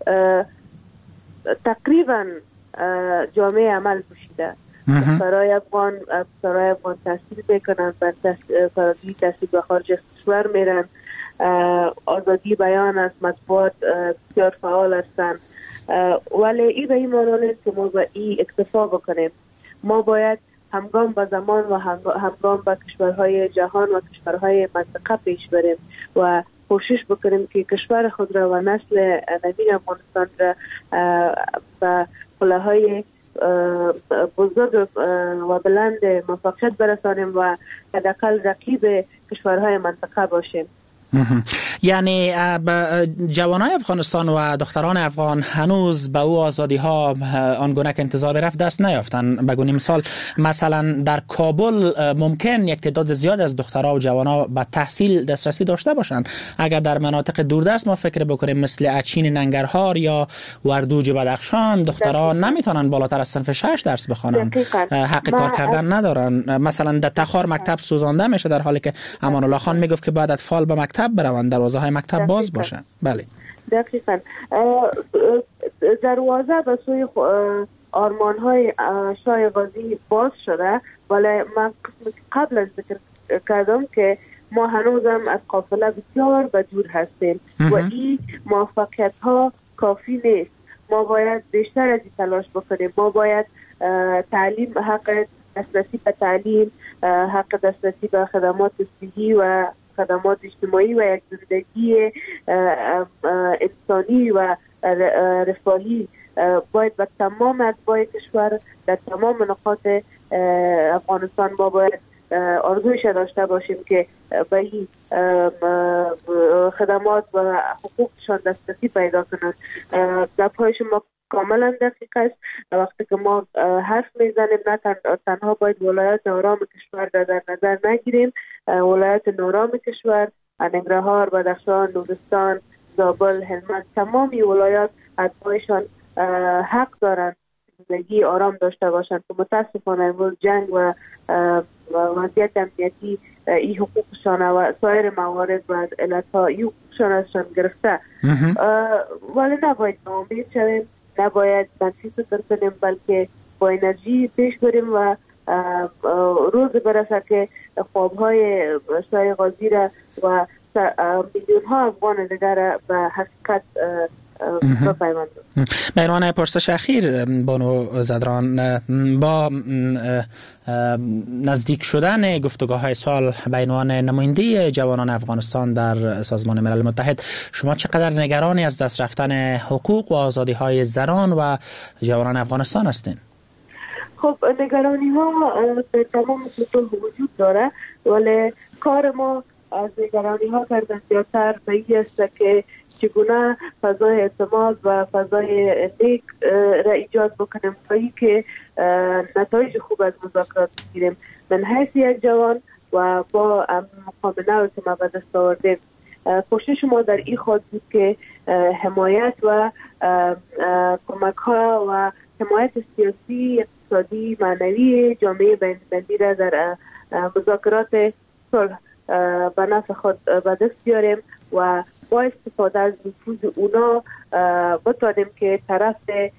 تقریبا جامعه عمل پوشیده. برای افغان تحصیل میکنن، برای تحصیل به خارج کشور میرن، آزادی بیان است، مطبوعات بسیار فعال هستند. ولی این به این معنی نیست که ما به این اکتفا بکنیم. ما باید همگام با زمان و همگام با کشورهای جهان و کشورهای منطقه پیش بریم و کوشش بکنیم که کشور خود را و نسل نوین افغانستان را به پله‌های بزرگ و بلند موفقیت برسانیم و حداقل رقیب کشورهای منطقه باشیم. یعنی جوانای افغانستان و دختران افغان هنوز به او آزادی ها آنگونه که انتظار برفت دست نیافتن. بگونی مثلا در کابل ممکن یک تعداد زیاد از دخترها و جوانا به تحصیل دسترسی داشته باشند. اگر در مناطق دوردست ما فکر بکنیم مثل اچین ننگرهار یا وردوج بدخشان، دخترها نمیتونن بالاتر از صنف 6 درس بخوانن، حق کار کردن ندارن. مثلا در تخار مکتب سوزانده میشه در حالی که امان الله خان میگفت که باید اطفال به مکتب بروند، دروازه های مکتب باز باشه. بله دقیقاً. دروازه به سوی آرمان های شاه غازی باز شده، ولی من قبل از ذکر کردم که ما هنوزم از قافله بسیار به دور هستیم و این موفقیت ها کافی نیست. ما باید بیشتر از این تلاش بکنیم. ما باید تعلیم، حق دسترسی به تعلیم، حق دسترسی به خدمات صحی و خدمات اجتماعی و یک زندگی انسانی و رفاهی باید به تمام اتباع کشور در تمام نقاط افغانستان ما باید آرزویش داشته باشیم که به این خدمات و حقوقشان دسترسی پیدا کنند. گپ‌های شما کاملا دقیق است. وقتی که ما حرف میزنیم نه تنها باید ولایت آرام کشور در نظر نگیریم، ولایت نارام کشور، ننگرهار، بدخشان، نورستان، زابل، هلمند، تمامی ولایات اتباعشان حق دارند زندگی آرام داشته باشند که متاسفانه امروز جنگ و وضعیت امنیتی این حقوقشان و سایر موارد و علتها این حقوقشان ازشان گرفته. ولی نباید ناامید شویم، نباید منفی فکر کنیم، بلکه با انرژی پیش بریم و روز برسه که خوابهای شاه غازی را و میلیون ها افغان دیگر به حقیقت مهربان پرسش اخیر بانو زدران، با نزدیک شدن گفتگاه های سال بین نماینده جوانان افغانستان در سازمان ملل متحد، شما چقدر نگرانی از دست رفتن حقوق و آزادی های زنان و جوانان افغانستان هستین؟ خب نگرانی ها به تمام سطوح وجود داره، ولی کار ما از نگرانی ها کردن زیادتر به این است که چگونه فضای اعتماد و فضای نیک را ایجاد بکنیم تا اینکه نتایج خوب از مذاکرات بگیریم. من حیث یک جوان و با مقام نوی که ما به دست آوردیم، کوشش ما در این خواهد بود که حمایت و کمک ها و حمایت سیاسی، اقتصادی، معنوی جامعه بین‌المللی را در مذاکرات صلح به نفع خود به دست بیاریم و با استفاده از نفوذ اونا بتانیم که طرف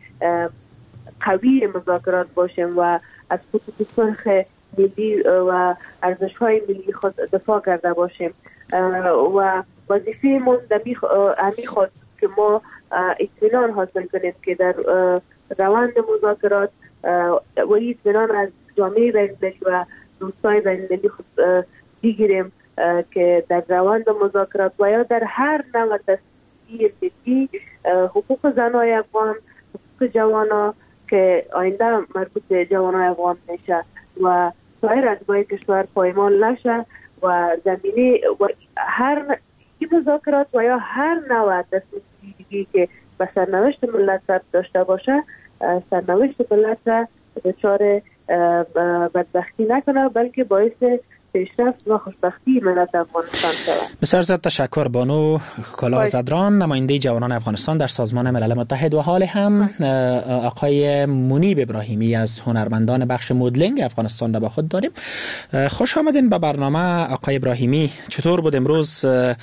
قوی مذاکرات باشیم و از خطوط سرخ ملی و ارزش‌های ملی خود دفاع کرده باشیم و وظیفه من امی خود که ما اطمینان حاصل کنیم که در روند مذاکرات و اطمینان از جامعه بین‌المللی و دوستای بین‌المللی خود بگیریم که در روند مذاکرات و یا در هر نوع دستگیر ملی حقوق زنای افغان، حقوق جوانا که آینده مربوط به جوانای افغان میشه و سایر اتباع کشور پایمال نشه و زمینه و هر مذاکرات و یا هر نوع دستگیری که به سرنوشت ملت داشته باشه، سرنوشت ملت دچار بدبختی نکنه بلکه باعث پیشرفت و خوشبختی ملت افغانستان شود. بسیار زیاد تشکر بانو کلاه زدران، نماینده جوانان افغانستان در سازمان ملل متحد، و حال هم آقای منیب ابراهیمی از هنرمندان بخش مدلینگ افغانستان را با خود داریم. خوش آمدین به برنامه آقای ابراهیمی. چطور بود امروز؟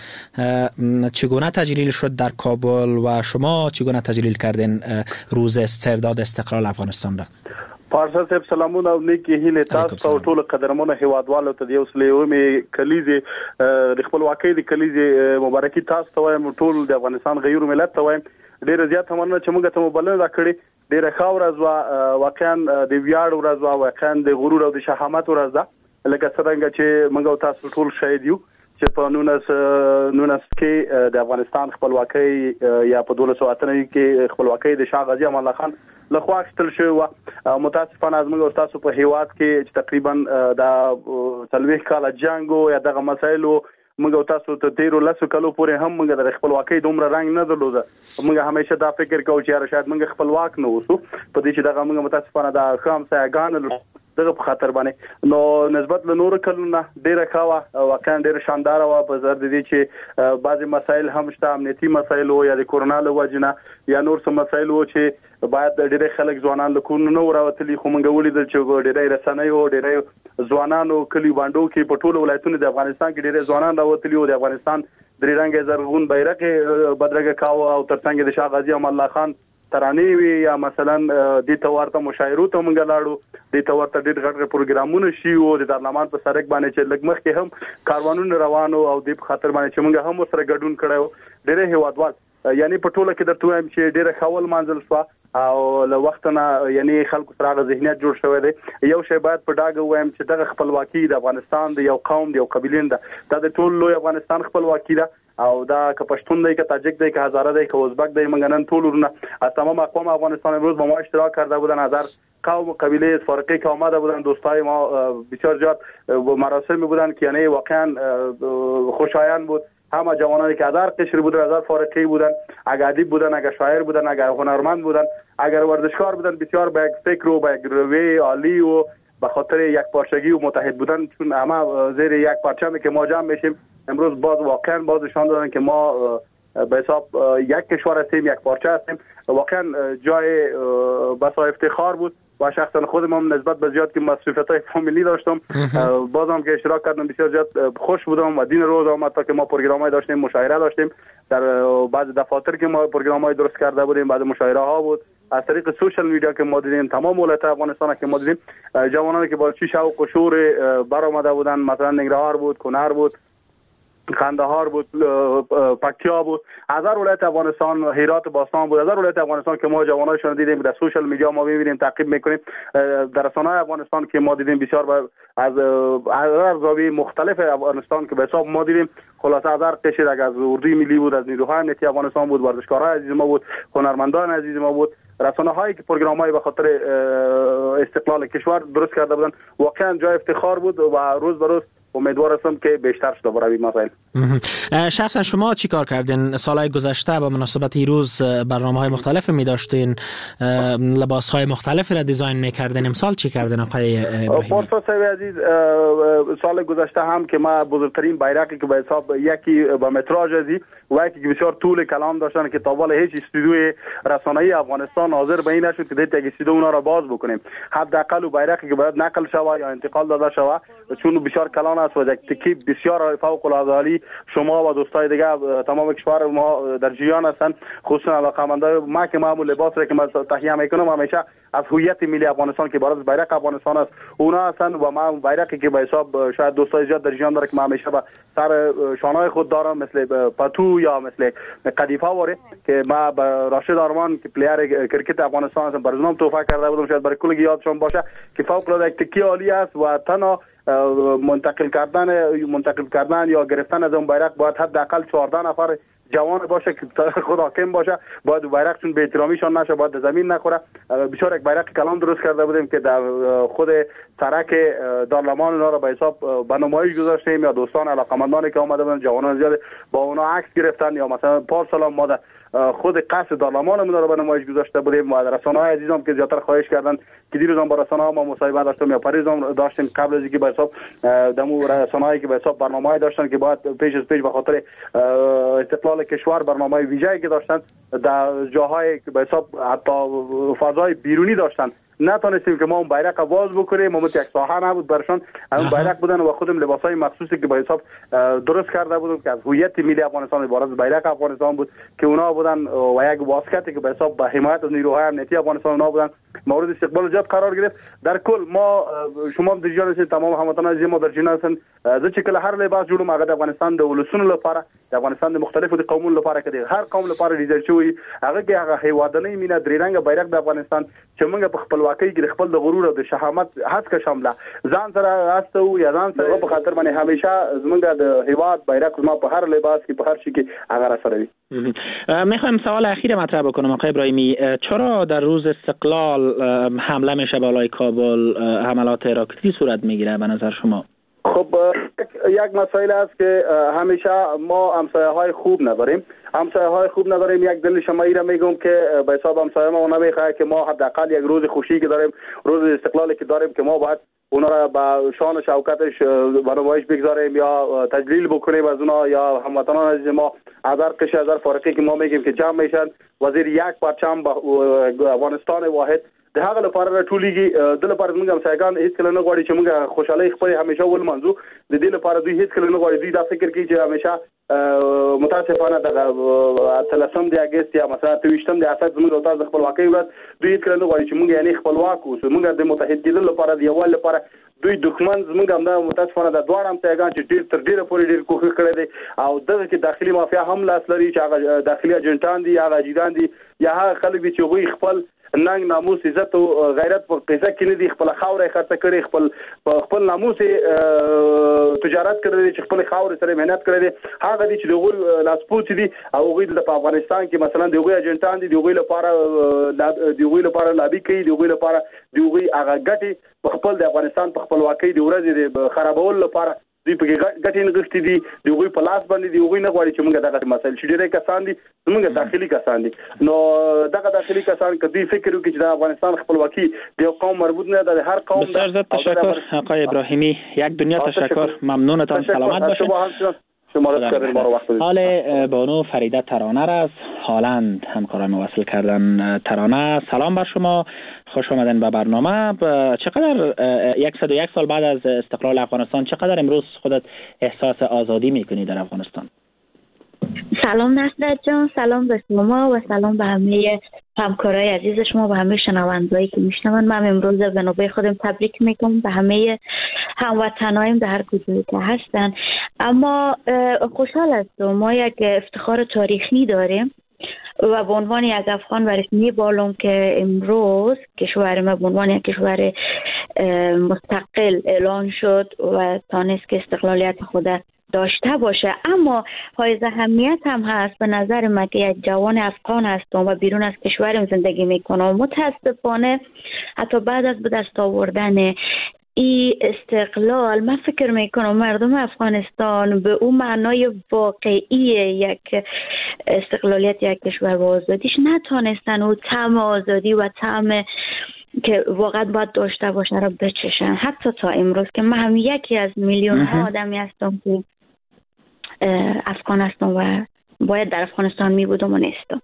چگونه تجلیل شد در کابل و شما چگونه تجلیل کردین روز استرداد استقلال افغانستان را؟ پارسا صاحب سلامونه او نیکی هیله تاسو او ټول قدرمنو هیوادوالو ته د یو سلیومي کلیزي د خپلواکۍ د کلیزي مبارکي تاسو ته وایم، ټول د افغانستان غیر ملت ته وایم ډیر زیات مننه چې موږ ته مبلغ راکړي. ډیر ښه ورځ وا، واقعا د ویاړ ورځ وا، واقعا د غرور او د شهامت ورځ ده، لکه څنګه چې موږ تاسو ټول شاهد یو چې په 19 کې د افغانستان خپلواکۍ یا په 1298 کې خپلواکۍ د شاه غازی امان الله خان لخوا اخیستل شوی و. متاسفانه از موږ تاسو په هیواد کې چې تقریبا د 40 کاله جنگ او یا دغه مسایلو موږ تاسو ته 13 کالو پورې هم موږ د خپلواکۍ دومره رنګ نه درلوده. موږ همیشه دا فکر کوو چې شاید موږ خپلواک نه اوسو، په دې چې دغه موږ متاسفانه د خام سایګان دغه په خاطر باندې نو نسبت له نور کلونه ډیره ښه واقعا ډیره شاندار و. په زر دي چې بعضی مسایل هم شته، امنیتي مسایل او یا د کورونا له وجنه یا نور څه مسایل و چې باید ډیره خلک ځوانان له کورونو نه راوتلي، خو موږ ولیدل چې ډیره رسنۍ او ډیره ځوانانو کلی باندې کې په ټولو ولایتونو د افغانستان کې ډیره ځوانان راوتلي او د افغانستان درې رنګه زرغون بیرغ بدرګه کاوه او ترڅنګ د شاه غازی امان الله خان ترانه وی یا مثلا د تورته مشاعرو ته مونږ لاړو، د تورته ډېر غټ پروګرامونه شي او د دارلمان په سرک باندې چې لګمخ کې هم کاروانونه روانو او د خاطر باندې چې مونږ هم سره ګډون کړو. ډېر هیوادوال یعنی په ټوله کې درته وایم چې ډېر خول منځل شو او له وخت نه یعنی خلکو سره ذهنیت جوړ شوی دی. یو شی باید په ډاګه وایم چې دغه خپلواکي د افغانستان د یو قوم د یو قبیلې ده، د ټول لوی افغانستان خپلواکي ده او دا که پښتون دی که تاجیک دی که هزاره دی که ازبک دی، منگا نن طول ورونه از تمام اقوام افغانستان امروز با ما اشتراک کرده بودن. هزار قوم و قبیله فارقه که آمده بودن، دوستای ما بسیار زیاد مراسمی بودن که یعنی واقعا خوشایند بود. همه جوانانی که هزار قشر بودن، هزار فارقه بودن، اگر ادیب بودن، اگر شاعر بودن، اگر هنرمند بودن، اگر ورزشکار بودن، بسیار با یک فکر و با یک روی عالی و به خاطر یک پارچگی و متحد بودن، چون همه زیر یک پرچمی که ما جمع میشیم. امروز باز واقعا باز نشان دادن که ما به حساب یک کشور هستیم، یک پارچه هستیم. واقعا جای بسا افتخار بود و شخصا خودم هم نسبت به زیاد که مسئولیت‌های فامیلی داشتم، بازم که اشتراک کردم بسیار زیاد خوش بودم و دین روز هم حتی که ما پروگرام‌های داشتیم، مشاعره داشتیم در بعض دفاتر که ما پروگرام‌های درست کرده بودیم، بعد مشاعره ها بود از طریق سوشال میدیا که ما دیدیم، تمام ولایت افغانستان که ما دیدیم جوانانی که با چی شوق و شور برآمده بودن، مثلا ننگرهار بود، کنر بود، قندهار بود، پکتیا بود، هزار ولایت افغانستان، هرات، باستان بود، هزار ولایت افغانستان که ما جوانایشون دیدیم در سوشال میدیا ما می‌بینیم، تعقیب می‌کنیم. در رسانه‌های افغانستان که ما دیدیم بسیار از هزار زاویه مختلف افغانستان که به حساب ما دیدیم. خلاصه هزار قشر از اردوی ملی بود، از نیروهای امنیتی افغانستان بود، ورزشکارای عزیز ما بود، هنرمندان عزیز ما بود، رسانه‌هایی که پروگرام‌های به خاطر استقلال کشور درست کرده بودن. واقعا جای افتخار بود و روز به روز امیدوار هستم که بیشتر شده برای این مسائل. شخصا شما چی کار کردین سالهای گذشته به مناسبت این روز؟ برنامه‌های مختلف می داشتین، لباس‌های مختلفی را دیزاین می‌کردین، امسال چی کردین آقای ابراهیمی؟ پارسا عزیز، سال گذشته هم که ما بزرگترین بیرقی که به حساب یکی با متراژ ازی و یکی که بسیار طول کلام داشتن که تا حالا هیچ استودیوی رسانه‌ای افغانستان حاضر به این نشد که دیت یک استودیو اونا را باز بکنیم. حداقل بیرقی که باید نقل شوه یا انتقال داده شوه، چون بسیار کلان است و یک ترکیب بسیار فوق العاده عالی. شما و دوستای دیگه تمام کشور ما در جریان هستن، خصوصا علاقه‌مندای ما که معمول لباس را که من تهیه میکنم همیشه از هویت ملی افغانستان که بارز بیرق افغانستان است اونا هستن و ما بیرقی که به حساب شاید دوستای زیاد در جریان داره که من همیشه به سر شانهای خود دارم، مثل پتو یا مثل قدیفه واره که ما به راشد آرمان که پلیر کرکت افغانستان هستم برزنام توفیق کرده بودم، شاید برای کل یادشون باشه که فوق العاده یک تکی عالی است و تنها منتقل کردن یا گرفتن از اون بیرق باید حداقل 14 نفر جوان باشه که خود حاکم باشه، باید بیرق چون به احترامیشان نشه، باید زمین نخوره. بسیار یک بیرق کلان درست کرده بودیم که در خود سرک دارلمان اونا را به حساب به نمایش گذاشتیم یا دوستان علاقمندانی که آمده بودن، جوانان زیاد با اونا عکس گرفتن یا مثلا پارسال ما در خود قصد دارلمانمون رو به نمایش گذاشته بودیم و رسانه‌های عزیزم که زیاتر خواهش کردن که دیروز هم با رسانه‌ها ما مصاحبه داشتیم یا پریز هم داشتیم قبل از اینکه به حساب دمو رسانه‌هایی که به حساب برنامه‌ای داشتن که باید پیش از پیش به خاطر استقلال کشور برنامه ویژه‌ای که داشتن در جاهای که به حساب حتی فضای بیرونی داشتن نتونستیم که ما اون بیرق باز بکنیم. ما یک ساحه نبود برشان، اون بیرق بودن و خودم لباسای مخصوصی که به حساب درست کرده بودم که از هویت ملی افغانستان عبارت از بیرق افغانستان بود که اونا بودن و یک واسکتی که به حساب به حمایت از نیروهای امنیتی افغانستان اونا بودن مورد استقبال زیاد قرار گرفت. در کل ما شما در جریان هستید، تمام هموطنان عزیز ما در جریان هستند. زه چې کله هر لباس جوړم هغه د افغانستان د ولسونو لپاره، د افغانستان د مختلفو قومونو لپاره کې هر قوم لپاره ډیزاین شوی هغه کې هغه هیوادنۍ مینه درې رنګه بیرق د افغانستان چې موږ په خپلواکۍ کې خپل د غرور او د شهامت هڅه شامله ځان سره راستو یا ځان سره په خاطر باندې همیشه زموږ د هیواد بیرق ما په هر لباس کې په هر شي کې هغه سره وي. میخوایم سوال اخیر مطرح بکنم آقای ابراهیمی، چرا در روز استقلال حمله میشه بالای کابل، حملات راکتی صورت میگیره به نظر شما؟ خب یک مسئله است که همیشه ما همسایه‌های خوب نداریم. یک دلیل شمایی را میگم که به حساب همسایه ما نمیخواد که ما حداقل یک روز خوشی که داریم، روز استقلالی که داریم که ما باید اونا را با شان و شوکتش به نمایش بگذاریم یا تجلیل بکنیم از اونا یا هموطنان عزیز ما هزار قشر هزار فارقی که ما میگیم که جمع میشن وزیر یک پرچم با افغانستان واحد د هغه لپاره راټولېږي. د لپاره موږ هم سایګان هیڅ کله نه غواړي چې موږ خوشحالي خپل همیشه ولمنځو. د دې لپاره دوی هیڅ کله نه غواړي، دوی دا فکر کوي چې همیشه متاسفانه د 13 د اگست یا مثلا 28 د اساس موږ او تاسو خپلواکۍ ورځ دوی هیڅ کله نه غواړي چې موږ یعنی خپلواک اوسو. موږ د متحد کېدل لپاره د یووالي لپاره دوی دښمن زموږ هم د متاسفانه د دوه هم سایګان چې ډیر تر ډیره پورې ډیر کوښښ کړی دی او دغه کې داخلي مافیا هم لاس لري چې هغه داخلي اجنټان دي یا اجیدان دي یا هغه خلک چې غوي خپل ننګ ناموس عزت او غیرت په قصه کې نه دي خپل خاورې خرڅ کړي خپل ناموس تجارت کړی چې خپل خاورې سره مهنت کړی دي هغه دي چې دوی لاسپوڅ دي او دوی په افغانستان کې مثلا دوی ایجنټان دي دوی لپاره لابي کوي دوی لپاره دوی هغه ګټي خپل د افغانستان په خپلواکۍ د ورځې خرابول لپاره دوی په ګټې نغښتي دي دوی په لاس باندې دوی نه غواړي چې موږ دغه مسایل چې ډېر کسان دي موږ داخلي کسان دي نو دغه داخلي کسان کدي فکر وکړي چې د افغانستان خپلواکي د قوم مربوط نه ده هر قوم بسیار زیاد تشکر آقای ابراهیمی یک دنیا تشکر ممنونتان سلامت باشید حال بانو فریده ترانه را از هالند همکاران وصل کردن. ترانه سلام بر شما، خوش آمدین به برنامه. چقدر 101 سال بعد از استقلال افغانستان چقدر امروز خودت احساس آزادی میکنی در افغانستان؟ سلام نصرت جان، سلام به شما و سلام به همه همکارای عزیز شما و همه شنوندهایی که میشنون. من امروز به نوبه خودم تبریک میگم به همه هموطنایم در هر کجایی که هستن. اما خوشحال هستم ما یک افتخار تاریخی داریم و به عنوان یک افغان برای میبالم که امروز کشور ما به عنوان یک کشور مستقل اعلان شد و تانست که استقلالیت خود داشته باشه. اما حائز اهمیت هم هست به نظر من که یک جوان افغان هستم و بیرون از کشورم زندگی میکنم. متاسفانه حتی بعد از به دست آوردن این استقلال من فکر میکنم مردم افغانستان به اون معنای واقعی یک استقلالیت یک کشور و آزادیش نتانستن و طعم آزادی و طعم که واقعا باید داشته باشه را بچشن. حتی تا امروز که من هم یکی از میلیون ها آدمی هستم که افغان هستم و باید در افغانستان می بودم و نیستم.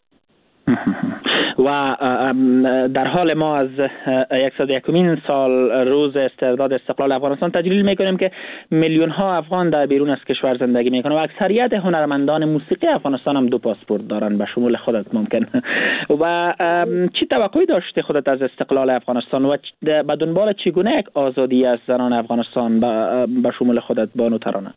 و در حال ما از 101مین سال روز استرداد استقلال افغانستان تجلیل میکنیم که میلیون ها افغان در بیرون از کشور زندگی میکنند و اکثریت هنرمندان موسیقی افغانستان هم 2 پاسپورت دارن به شمول خودت ممکن. و چی توقعی داشتی خودت از استقلال افغانستان و به دنبال چگونه یک آزادی از زنان افغانستان به شمول خودت بانو ترانه؟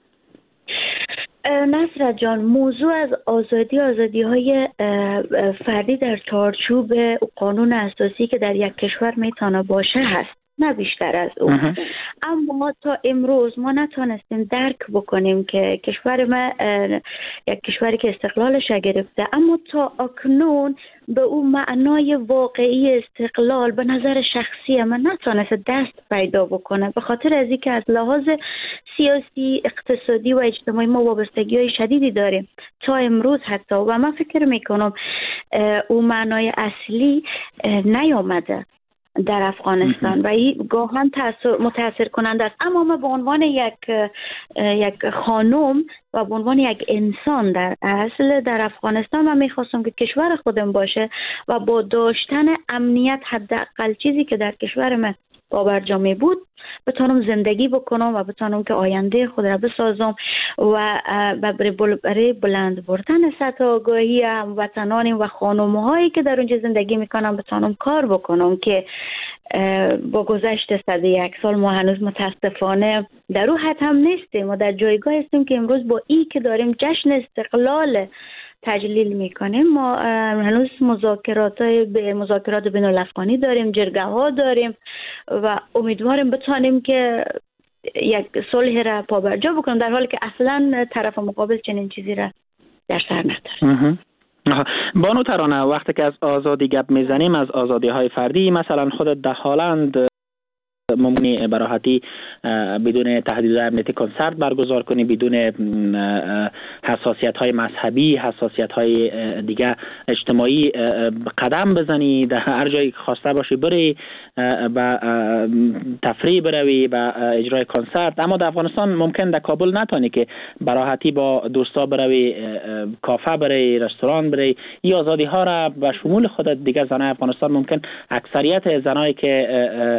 نصرت جان، موضوع از آزادی های فردی در چارچوب قانون اساسی که در یک کشور میتونه باشه هست، نه بیشتر از اون. اما تا امروز ما نتونستیم درک بکنیم که کشور ما یک کشوری که استقلالش گرفته اما تا اکنون به اون معنای واقعی استقلال به نظر شخصی من نتونست دست پیدا بکنه، به خاطر از اینکه از لحاظ سیاسی، اقتصادی و اجتماعی ما وابستگی‌های شدیدی داریم تا امروز حتی و من فکر میکنم اون معنای اصلی نیامده در افغانستان و این گاهن متاثر کننده است. اما ما به عنوان یک خانم و به عنوان یک انسان در اصل در افغانستان من میخواستم که کشور خودم باشه و با داشتن امنیت حداقل چیزی که در کشور من باورجامی بود بتونم زندگی بکنم و بتونم که آینده خود را بسازم و برای بلند بردن سطح آگاهی هموطنان و خانم‌هایی که در اونجا زندگی میکنم بتونم کار بکنم که با گذشت 101 سال ما هنوز متاسفانه در اون حد هم نیستیم و در جایگاه هستیم که امروز با این که داریم جشن استقلال تجلیل میکنیم ما هنوز مذاکرات بین الافغانی داریم، جرگه ها داریم و امیدواریم بتونیم که یک صلح را پابرجا بکنیم در حالی که اصلا طرف مقابل چنین چیزی را در سر نداره. بانو ترانه، وقتی که از آزادی گپ میزنیم از آزادی های فردی، مثلا خودت در هالند ممکنی براحتی بدون تهدید امنیتی کنسرت برگزار کنی، بدون حساسیت های مذهبی، حساسیت های دیگه اجتماعی قدم بزنی، در هر جایی خواسته باشی بری و تفریح بروی و اجرای کنسرت. اما در افغانستان ممکن در کابل نتونی که براحتی با دوستا بروی کافه بری، رستوران بری. این آزادی ها را به شمول خودت دیگه زنای افغانستان ممکن اکثریت زنایی که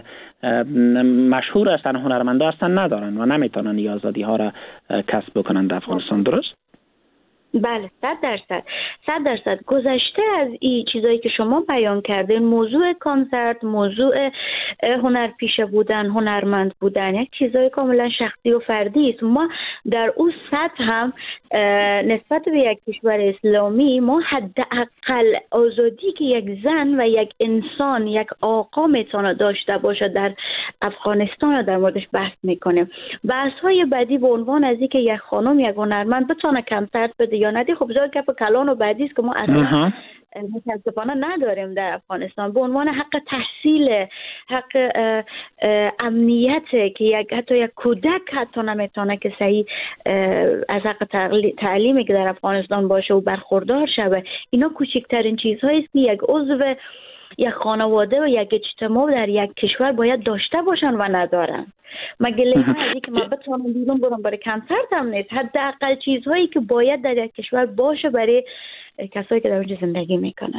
مشهور هستن، هنرمندا هستن، ندارن و نمیتونن این آزادی ها را کسب بکنن در افغانستان. درست؟ بله، 100% گذشته از این چیزایی که شما بیان کردین، موضوع کنسرت، موضوع هنرپیشه بودن، هنرمند بودن یک چیزای کاملا شخصی و فردی است. ما در اون سطح هم نسبت به یک کشور اسلامی ما حداقل آزادی که یک زن و یک انسان، یک آقا میتونه داشته باشه در افغانستان در موردش بحث میکنیم. بحث‌های بعدی به عنوان از اینکه یک خانم یک هنرمند بتونه کمتر بده یا ندی، خب بسیار گپ کلان و بعدی است که ما اصلا متاسفانه نداریم در افغانستان. به عنوان حق تحصیل، حق امنیت که حتی یک کودک حتی نمیتونه که صحیح از حق تعلیمی که در افغانستان باشه و برخوردار شوه، اینا کوچکترین چیزهایی است که یک عضو یک خانواده و یک اجتماع در یک کشور باید داشته باشن و ندارن. مگه لیمه ازی که من بتونم بیرون برم برای کنسرت هم نیست، حداقل چیزهایی که باید در یک کشور باشه برای کسایی که در اونجا زندگی میکنن.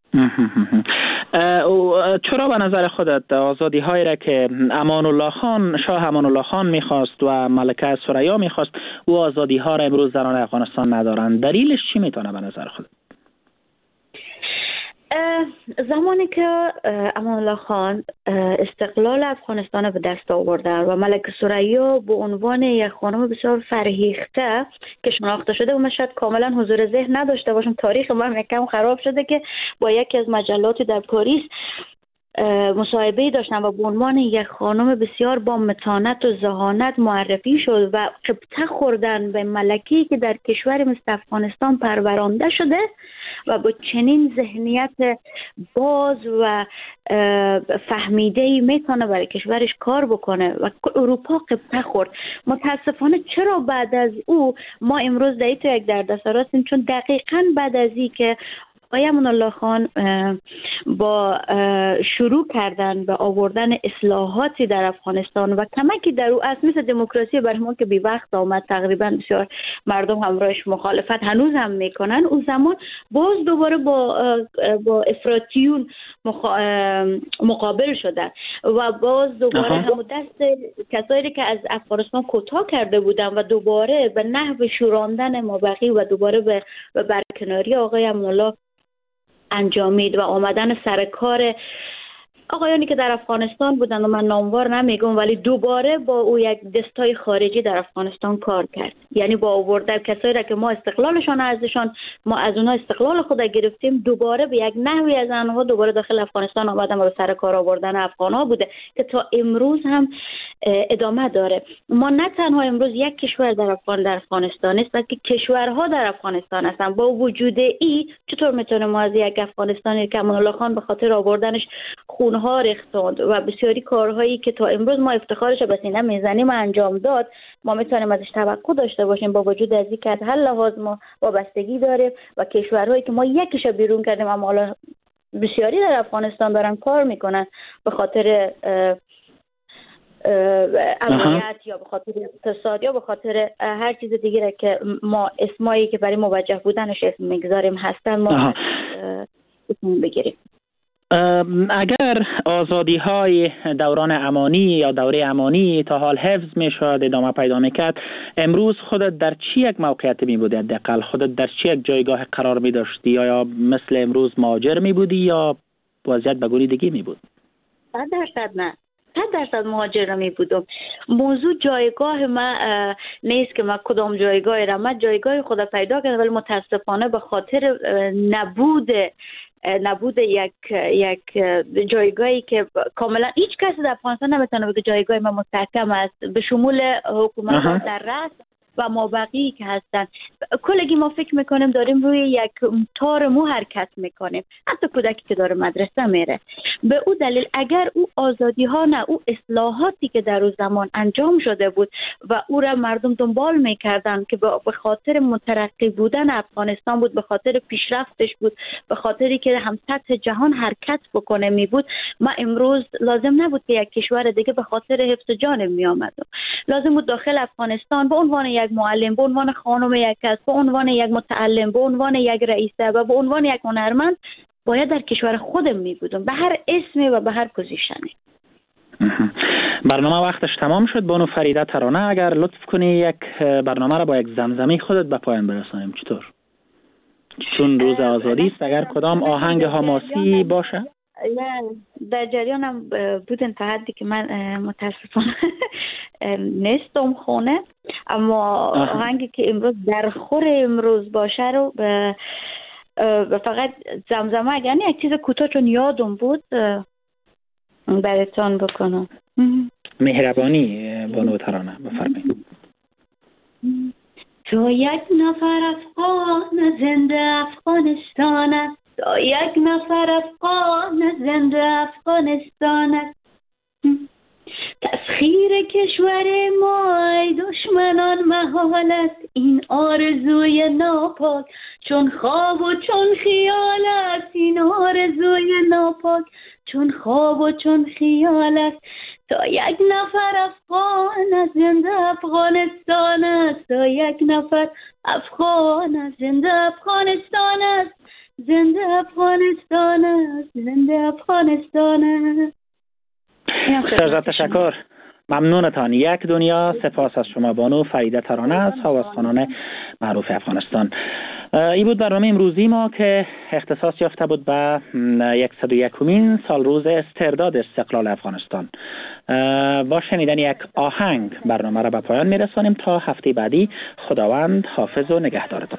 چرا به نظر خودت آزادی هایی را که شاه امان الله خان میخواست و ملکه ثریا میخواست و آزادی ها را امروز زنان افغانستان ندارن، دلیلش چی میتونه به نظر خودت؟ زمانی که امان الله خان استقلال افغانستان به دست آوردن و ملکه ثریا به عنوان یک خانم بسیار فرهیخته که شناخته شده و من شاید کاملا حضور ذهن نداشته باشم، تاریخ من یکم خراب شده، که با یکی از مجلات در پاریس مصاحبه‌ای داشتم و به عنوان یک خانم بسیار با متانت و ذهانت معرفی شد و قبطه خوردن به ملکی که در کشور مثل افغانستان پرورانده شده و با چنین ذهنیت باز و فهمیده‌ای میتونه برای کشورش کار بکنه و اروپا قبطه خورد. متاسفانه چرا بعد از او ما امروز در یک دردسر هستیم؟ چون دقیقاً بعد از این که آقای امان الله خان با شروع کردن به آوردن اصلاحاتی در افغانستان و کمکی در او از مثل دموکراسی برای ما که بی وقت آمد، تقریبا بسیار مردم همراهش مخالفت هنوز هم میکنن، اون زمان باز دوباره با افراطیون مقابل شدن و باز دوباره همون دست کسایی که از افغانستان کوتاه کرده بودن و دوباره به نحو شوراندن مابقی و دوباره به برکناری آقای امان الله انجامید و آمدن سر کار آقایانی که در افغانستان بودن و من ناموار نمیگم، ولی دوباره با او یک دستای خارجی در افغانستان کار کرد. یعنی با آوردن کسایی را که ما استقلالشان ما از اونها استقلال خود گرفتیم، دوباره به یک نحوی از آنها دوباره داخل افغانستان آمدن و به سر کار آوردن افغان‌ها بوده که تا امروز هم ادامه داره. ما نه تنها امروز یک کشور در افغانستان است، بلکه کشورها در افغانستان هستن. با وجود این چطور میتونه ما از یک افغانستانی که امان الله خان به خاطر آوردنش خونها ریختند و بسیاری کارهایی که تا امروز ما افتخارش به سینه میزنیم انجام داد، ما میتونیم ازش توقع داشته باشیم با وجود از اینکه از هر لحاظ ما وابستگی داریم و کشورهایی که ما یکیش بیرون کردیم اما حالا بسیاری در افغانستان دارن کار میکنن به خاطر امنیت یا به خاطر اقتصاد یا به خاطر هر چیز دیگه که ما اسمایی که برای موجه بودنش اسم میگذاریم هستن، ما اسم بگیریم. اگر آزادی های دوران امانی یا دوره امانی تا حال حفظ می شد، ادامه پیدا می کرد، امروز خودت در چی یک موقعیت می بودی؟ حداقل خودت در چی یک جایگاه قرار می داشتی؟ یا مثل امروز مهاجر می بودی یا وضعیت به گونه دیگه می بود؟ 100% نه، 100% مهاجر می بودم. موضوع جایگاه من نیست که من کدام جایگاهی را، من جایگاه خود پیدا کردم، ولی متاسفانه به خاطر نبود یک جایگاهی که کاملا هیچ کسی در افغانستان نمیتونه بگه جایگاه ما مستحکم است، به شمول حکومت در رأس و مابقی که هستن. کلگی ما فکر میکنیم داریم روی یک تار مو حرکت میکنیم، حتی کودکی که داره مدرسه میره. به او دلیل اگر او آزادی ها نه، او اصلاحاتی که در اون زمان انجام شده بود و او را مردم دنبال میکردن که به خاطر مترقی بودن افغانستان بود، به خاطر پیشرفتش بود، به خاطری که هم سطح جهان حرکت بکنه می بود، ما امروز لازم نبود که یک کشور دیگه به خاطر حفظ جانم می آمدم. لازم بود داخل افغانستان به عنوان یک معلم، به عنوان خانم یک کس، به عنوان یک متعلم، به عنوان یک رئیسه و به عنوان یک هنرمند باید در کشور خودم می بودم، به هر اسمی و به هر پوزیشنی. برنامه وقتش تمام شد. بانو فریده ترانه، اگر لطف کنی یک برنامه را با یک زمزمه خودت به پایان برسانیم چطور؟ چون روز آزادی است، اگر کدام آهنگ حماسی باشه؟ در جریانم بودن تا حدی که من متاسفانه نیستم خونه، اما آهنگی که امروز در خور امروز باشه رو فقط زمزمه، یعنی یک چیز کوتاه چون یادم بود براتون بکنم. مهربانی بانو ترانه بفرمایید. تو یک نفر افغان زنده افغانستان است، تو یک نفر افغان زنده افغانستان است. تسخیر کشور ما ای دشمنان محال است، این آرزوی ناپاک چون خواب و چون خیال است، این آرزوی ناپاک چون خواب و چون خیال است. تا یک نفر افغان از زنده افغانستان است، تا یک نفر افغان از زنده افغانستان است، زنده افغانستان است، زنده افغانستان است. بسیار تشکر، ممنونتان. یک دنیا. سپاس از شما بانو فریده ترانه از آوازخوانان معروف افغانستان. این بود برنامه امروزی ما که اختصاص یافته بود به 101مین سالروز استرداد استقلال افغانستان. با شنیدن یک آهنگ برنامه را به پایان میرسانیم. تا هفته بعدی خداوند حافظ و نگهدارتان.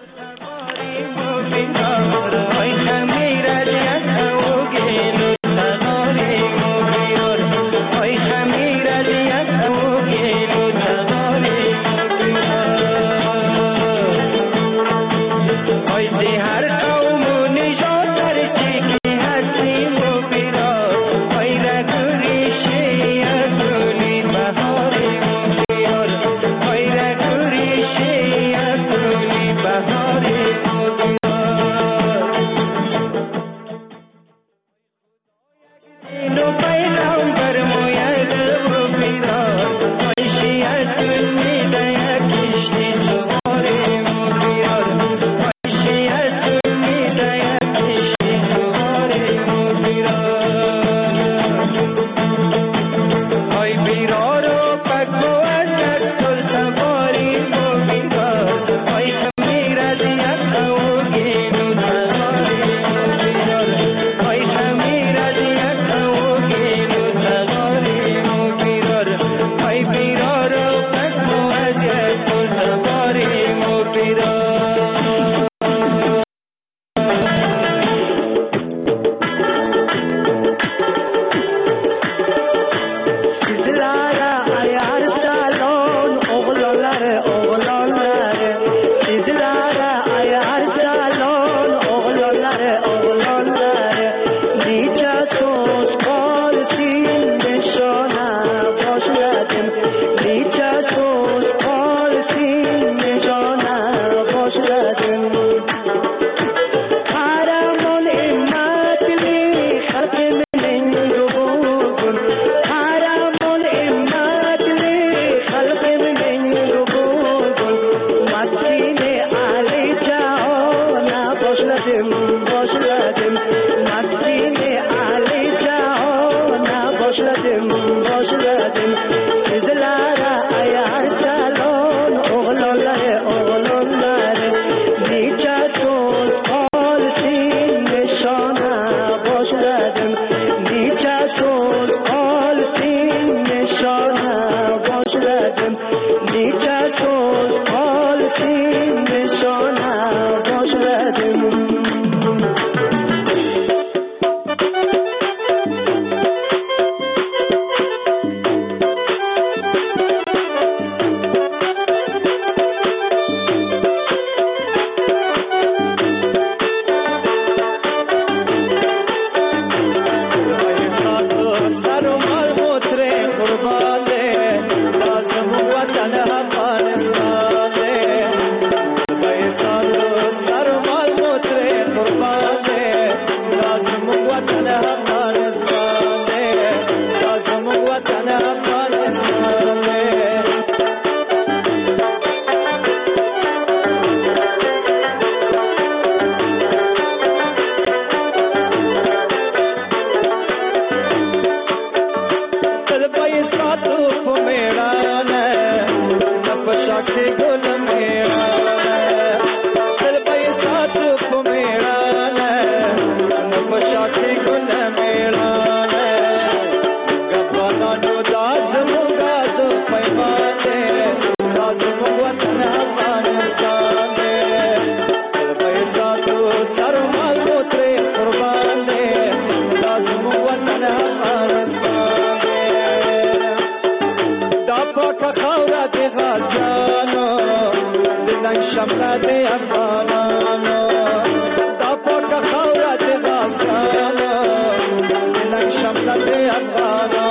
دلنگ شملت افغانانو دا پاک خورت غافانو دلنگ شملت افغانانو